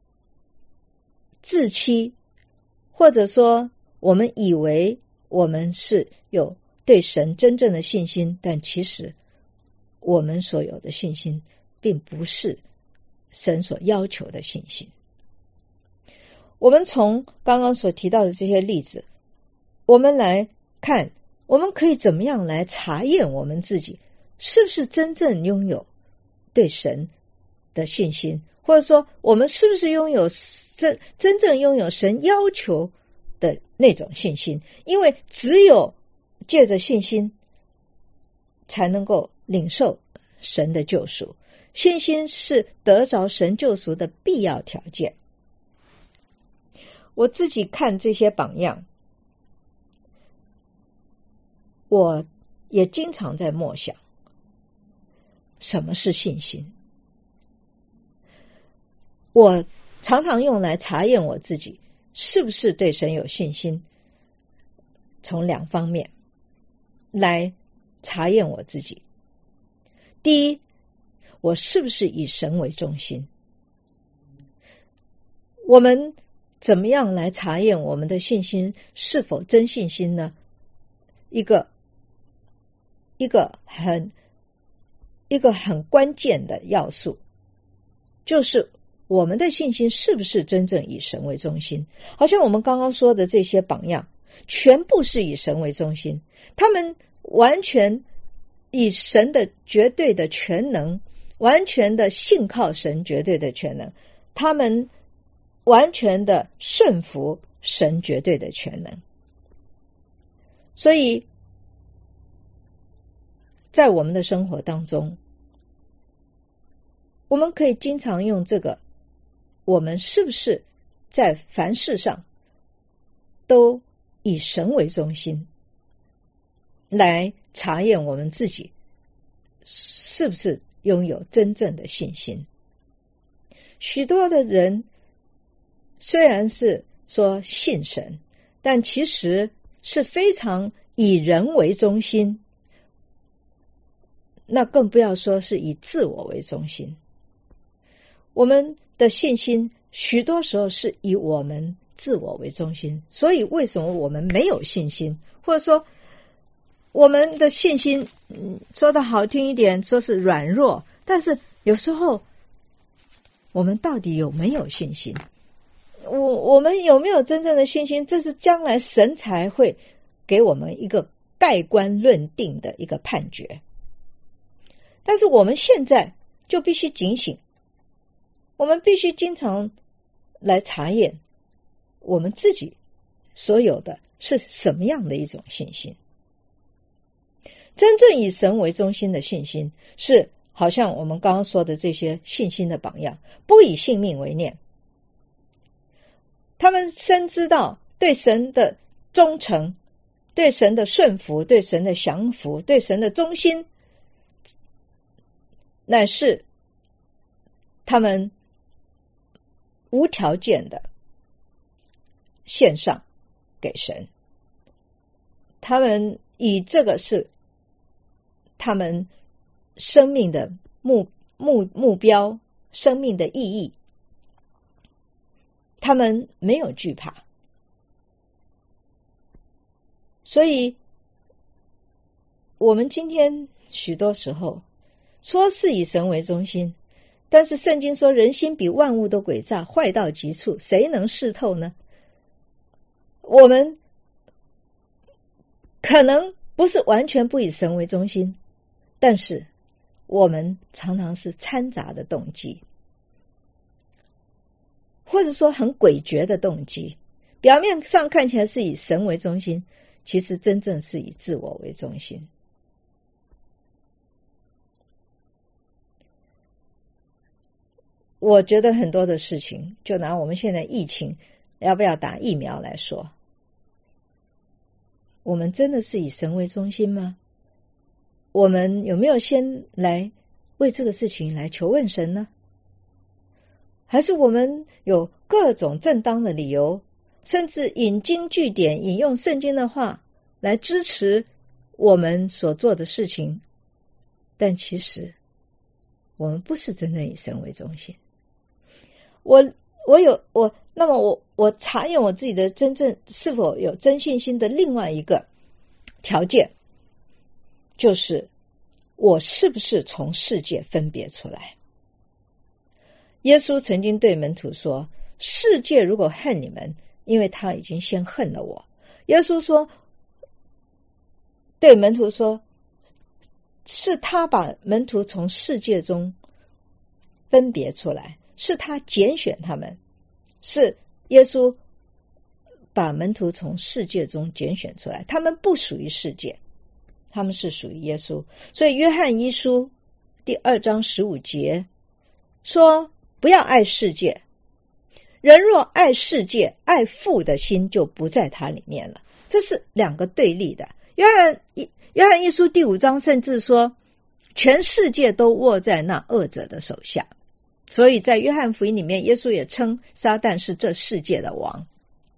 自欺，或者说我们以为我们是有对神真正的信心，但其实我们所有的信心并不是神所要求的信心。我们从刚刚所提到的这些例子，我们来看，我们可以怎么样来查验我们自己是不是真正拥有对神的信心，或者说我们是不是拥有真真正拥有神要求的那种信心。因为只有借着信心才能够领受神的救赎，信心是得着神救赎的必要条件。我自己看这些榜样， 我也经常在默想，什么是信心？我常常用来查验我自己是不是对神有信心，从两方面来查验我自己。第一，我是不是以神为中心？我们怎么样来查验我们的信心是否真信心呢？一个一个很一个很关键的要素，就是我们的信心是不是真正以神为中心？好像我们刚刚说的这些榜样，全部是以神为中心，他们完全以神的绝对的全能，完全的信靠神绝对的全能，他们完全的顺服神绝对的全能。所以在我们的生活当中，我们可以经常用这个，我们是不是在凡事上都以神为中心，来查验我们自己是不是拥有真正的信心。许多的人虽然是说信神，但其实是非常以人为中心，那更不要说是以自我为中心。我们的信心许多时候是以我们自我为中心，所以为什么我们没有信心，或者说我们的信心，嗯，说的好听一点说是软弱，但是有时候我们到底有没有信心？我我们有没有真正的信心？这是将来神才会给我们一个盖棺论定的一个判决。但是我们现在就必须警醒，我们必须经常来查验我们自己所有的是什么样的一种信心。真正以神为中心的信心，是好像我们刚刚说的这些信心的榜样，不以性命为念。他们深知道对神的忠诚，对神的顺服，对神的降服，对神的忠心，乃是他们无条件的献上给神。他们以这个是他们生命的目目目标，生命的意义。他们没有惧怕，所以我们今天许多时候说是以神为中心，但是圣经说人心比万物都诡诈，坏到极处，谁能识透呢？我们可能不是完全不以神为中心，但是我们常常是掺杂的动机，或者说很诡谲的动机，表面上看起来是以神为中心，其实真正是以自我为中心。我觉得很多的事情，就拿我们现在疫情要不要打疫苗来说，我们真的是以神为中心吗？我们有没有先来为这个事情来求问神呢？还是我们有各种正当的理由，甚至引经据典，引用圣经的话来支持我们所做的事情，但其实我们不是真正以神为中心。我我有我那么我我查验我自己的真正是否有真信心的另外一个条件，就是我是不是从世界分别出来。耶稣曾经对门徒说，世界如果恨你们，因为他已经先恨了我。耶稣说，对门徒说，是他把门徒从世界中分别出来，是他拣选他们，是耶稣把门徒从世界中拣选出来，他们不属于世界，他们是属于耶稣。所以约翰一书第二章十五节说，不要爱世界，人若爱世界，爱父的心就不在他里面了。这是两个对立的。约翰约翰一书第五章甚至说，全世界都握在那恶者的手下。所以在约翰福音里面，耶稣也称撒旦是这世界的王。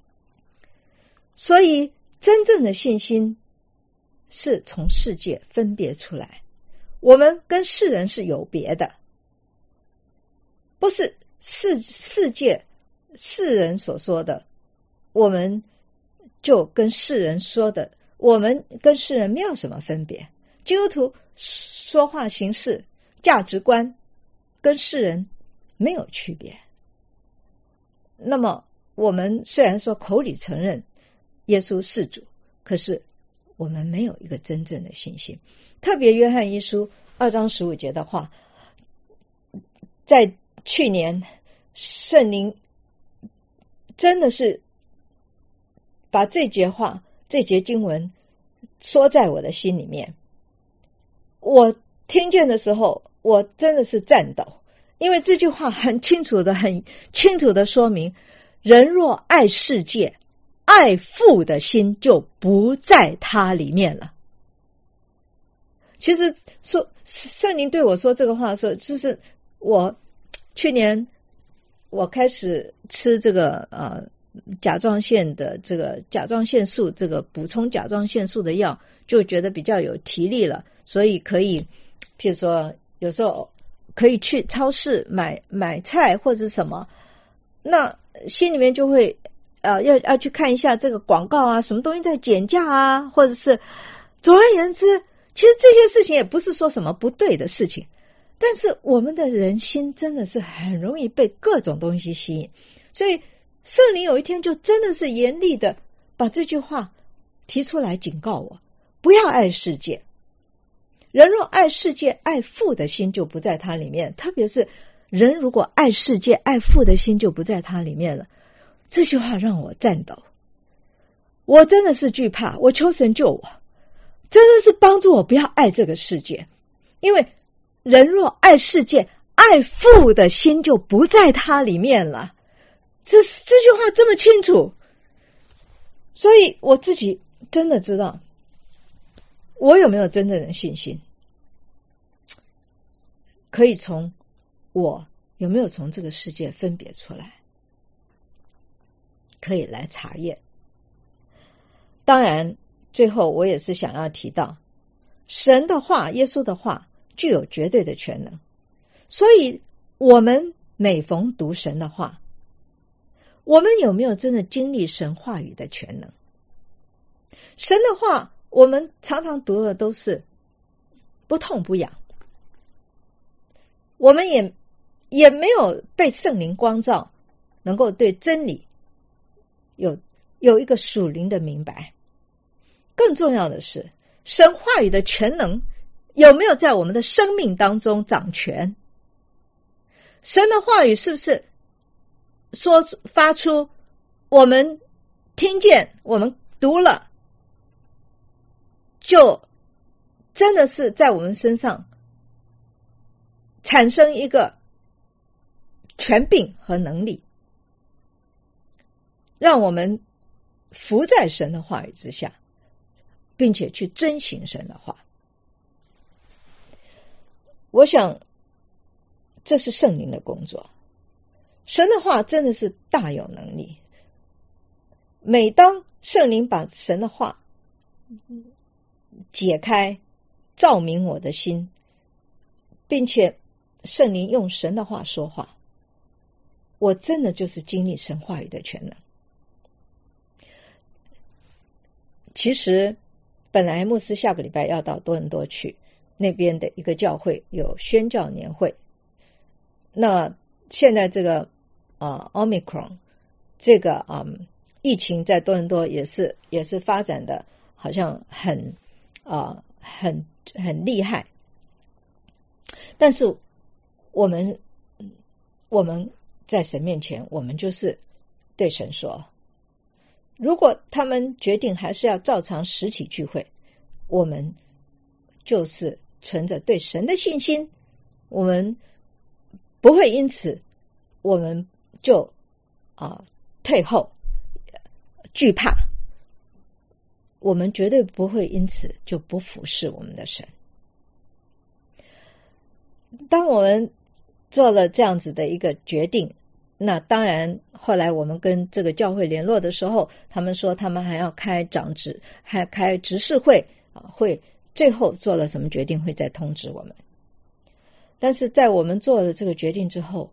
所以真正的信心是从世界分别出来，我们跟世人是有别的，不是世世界世人所说的，我们就跟世人说的，我们跟世人没有什么分别。基督徒说话行事价值观跟世人没有区别。那么我们虽然说口里承认耶稣是主，可是我们没有一个真正的信心。特别约翰一书二章十五节的话，在去年圣灵真的是把这节话这节经文说在我的心里面，我听见的时候我真的是颤抖，因为这句话很清楚的很清楚的说明，人若爱世界，爱父的心就不在他里面了。其实说圣灵对我说这个话的时候，就是我去年我开始吃这个呃甲状腺的这个甲状腺素这个补充甲状腺素的药，就觉得比较有体力了，所以可以譬如说有时候可以去超市买买菜或者什么，那心里面就会呃要要去看一下这个广告啊，什么东西在减价啊，或者是总而言之，其实这些事情也不是说什么不对的事情，但是我们的人心真的是很容易被各种东西吸引，所以圣灵有一天就真的是严厉的把这句话提出来警告我，不要爱世界。人若爱世界，爱父的心就不在他里面，特别是人如果爱世界，爱父的心就不在他里面了。这句话让我颤抖，我真的是惧怕，我求神救我，真的是帮助我不要爱这个世界，因为人若爱世界，爱父的心就不在他里面了。这这句话这么清楚，所以我自己真的知道我有没有真正的信心，可以从我有没有从这个世界分别出来，可以来查验。当然最后我也是想要提到，神的话，耶稣的话具有绝对的全能，所以我们每逢读神的话，我们有没有真的经历神话语的全能？神的话我们常常读的都是不痛不痒，我们也也没有被圣灵光照，能够对真理有有一个属灵的明白。更重要的是，神话语的全能有没有在我们的生命当中掌权？神的话语是不是说发出，我们听见，我们读了，就真的是在我们身上产生一个权柄和能力，让我们服在神的话语之下，并且去遵行神的话。我想这是圣灵的工作，神的话真的是大有能力。每当圣灵把神的话解开，照明我的心，并且圣灵用神的话说话，我真的就是经历神话语的全能。其实本来牧师下个礼拜要到多伦多去，那边的一个教会有宣教年会，那现在这个啊、呃、Omicron 这个啊、嗯、疫情在多伦多也是也是发展的好像很啊、呃、很很厉害，但是我们我们在神面前，我们就是对神说，如果他们决定还是要照常实体聚会，我们就是存着对神的信心，我们不会因此我们就啊、呃、退后惧怕， 我们绝对不会因此就不服侍我们的神。当我们做了这样子的一个决定，那当然后来我们跟这个教会联络的时候，他们说他们还要开长执还开执事会啊，会最后做了什么决定会再通知我们。但是在我们做了这个决定之后，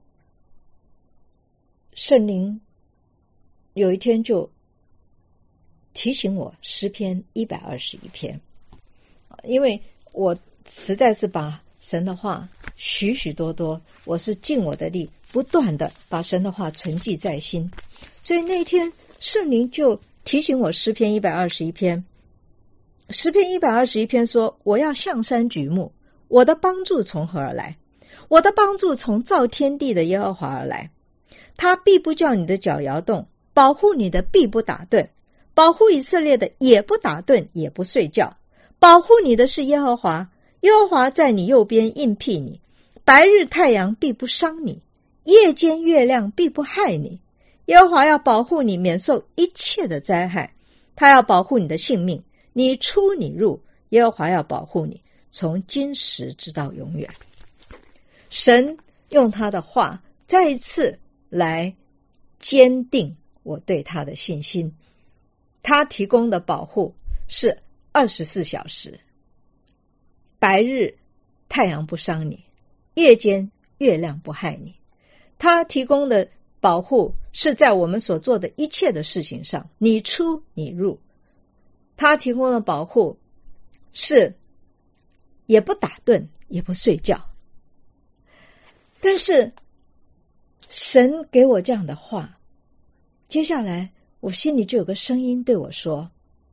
圣灵有一天就提醒我诗篇一百二十一篇，因为我实在是把神的话许许多多，我是尽我的力不断的把神的话存记在心，所以那天圣灵就提醒我诗篇一百二十一篇。诗篇一百二十一篇说，我要向山举目，我的帮助从何而来？我的帮助从造天地的耶和华而来。他必不叫你的脚摇动，保护你的必不打盹，保护以色列的也不打盹也不睡觉。保护你的是耶和华，耶和华在你右边应庇你。白日太阳必不伤你，夜间月亮必不害你。耶和华要保护你免受一切的灾害，他要保护你的性命，你出你入，耶和华要保护你，从今时直到永远。神用他的话再一次来坚定我对他的信心。他提供的保护是二十四小时，白日太阳不伤你，夜间月亮不害你。他提供的保护是在我们所做的一切的事情上，你出你入。他提供的保护是也不打盹也不睡觉。但是神给我这样的话，接下来我心里就有个声音对我说，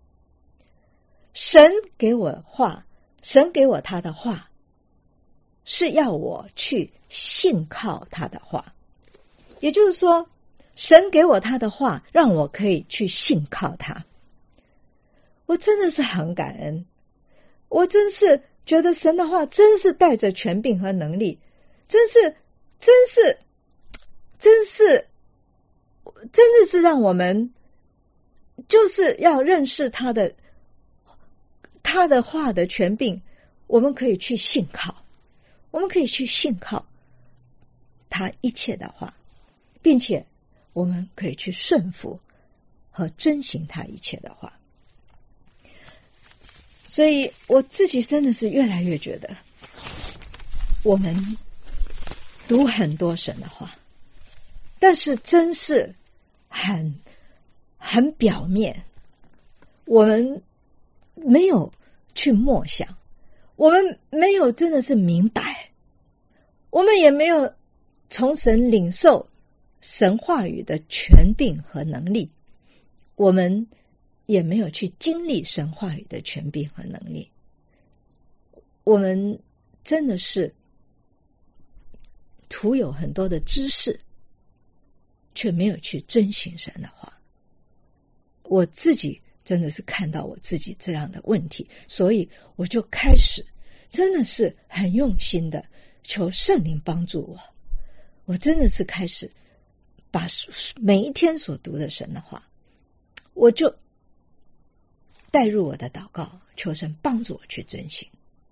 神给我话，神给我他的话是要我去信靠他的话。也就是说，神给我他的话让我可以去信靠他。我真的是很感恩，我真是觉得神的话真是带着权柄和能力，真是真是真是真的是让我们就是要认识他的他的话的权柄，我们可以去信靠，我们可以去信靠他一切的话，并且我们可以去顺服和遵行他一切的话。所以我自己真的是越来越觉得，我们读很多神的话，但是真是很很表面，我们没有去默想，我们没有真的是明白，我们也没有从神领受神话语的权柄和能力，我们也没有去经历神话语的权柄和能力。我们真的是徒有很多的知识，却没有去遵循神的话。我自己真的是看到我自己这样的问题，所以我就开始真的是很用心的求圣灵帮助我。我真的是开始把每一天所读的神的话，我就带入我的祷告，求神帮助我去遵行。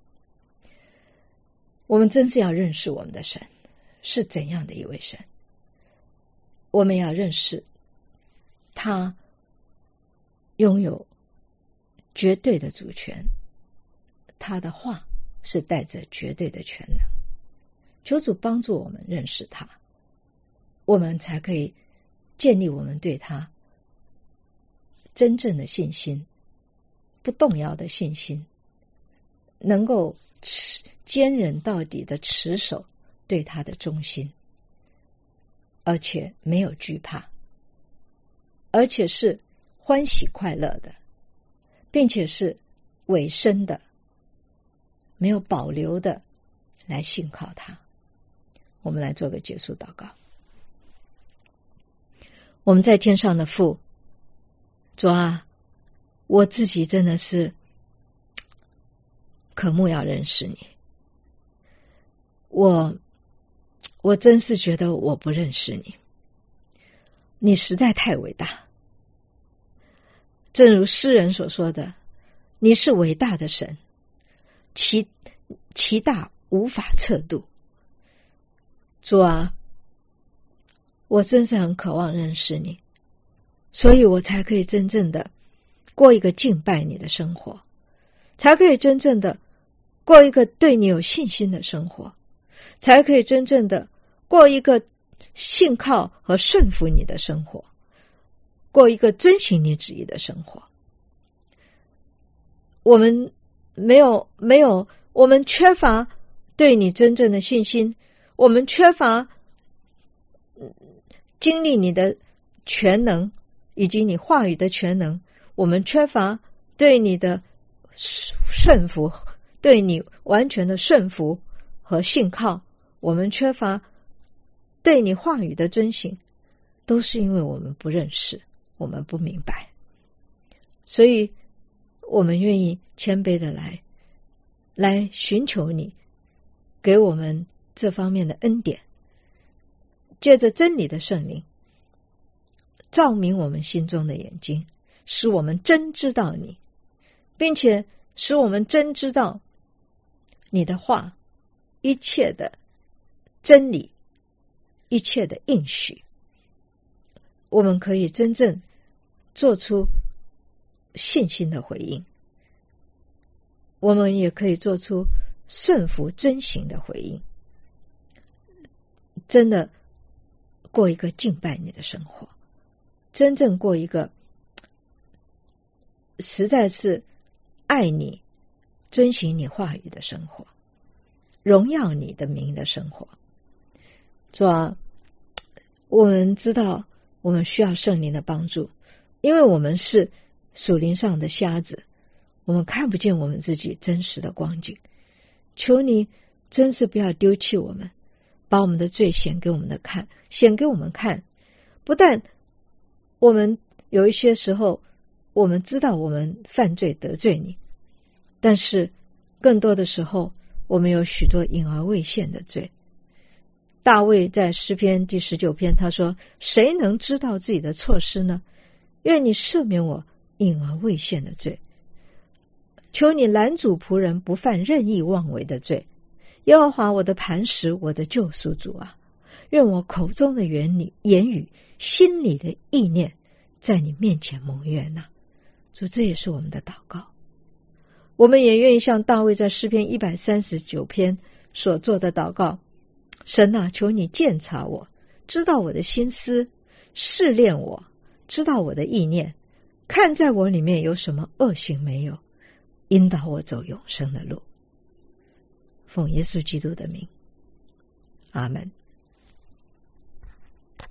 我们真是要认识我们的神是怎样的一位神，我们要认识他拥有绝对的主权，他的话是带着绝对的权能。求主帮助我们认识他，我们才可以建立我们对他真正的信心，不动摇的信心，能够持坚忍到底的持守对他的忠心，而且没有惧怕，而且是欢喜快乐的，并且是委身的，没有保留的来信靠他。我们来做个结束祷告。我们在天上的父，主啊，我自己真的是渴慕要认识你，我我真是觉得我不认识你，你实在太伟大， 正如诗人所说的，你是伟大的神，其其大无法测度。主啊，我真是很渴望认识你，所以我才可以真正的过一个敬拜你的生活，才可以真正的过一个对你有信心的生活，才可以真正的过一个信靠和顺服你的生活，过一个遵行你旨意的生活。我们没有没有我们缺乏对你真正的信心，我们缺乏经历你的全能以及你话语的全能，我们缺乏对你的顺服，对你完全的顺服和信靠，我们缺乏对你话语的遵行，都是因为我们不认识，我们不明白。所以我们愿意谦卑的来来寻求你给我们这方面的恩典，借着真理的圣灵照明我们心中的眼睛，使我们真知道你，并且使我们真知道你的话，一切的真理，一切的应许，我们可以真正做出信心的回应，我们也可以做出顺服遵行的回应，真的过一个敬拜你的生活，真正过一个实在是爱你遵行你话语的生活，荣耀你的名的生活。主啊，我们知道我们需要圣灵的帮助，因为我们是属灵上的瞎子，我们看不见我们自己真实的光景。求你真是不要丢弃我们，把我们的罪显给我们的看，显给我们看。不但我们有一些时候我们知道我们犯罪得罪你，但是更多的时候我们有许多隐而未现的罪。大卫在诗篇第十九篇他说，谁能知道自己的错失呢？愿你赦免我隐而未现的罪，求你拦阻仆人不犯任意妄为的罪。耶和华我的磐石，我的救赎主啊，愿我口中的言语言语心里的意念在你面前蒙悦纳。主，这也是我们的祷告。我们也愿意像大卫在诗篇一百三十九篇所做的祷告，神啊，求你鉴察我，知道我的心思，试炼我，知道我的意念，看在我里面有什么恶行没有，引导我走永生的路。奉耶稣基督的名，阿们。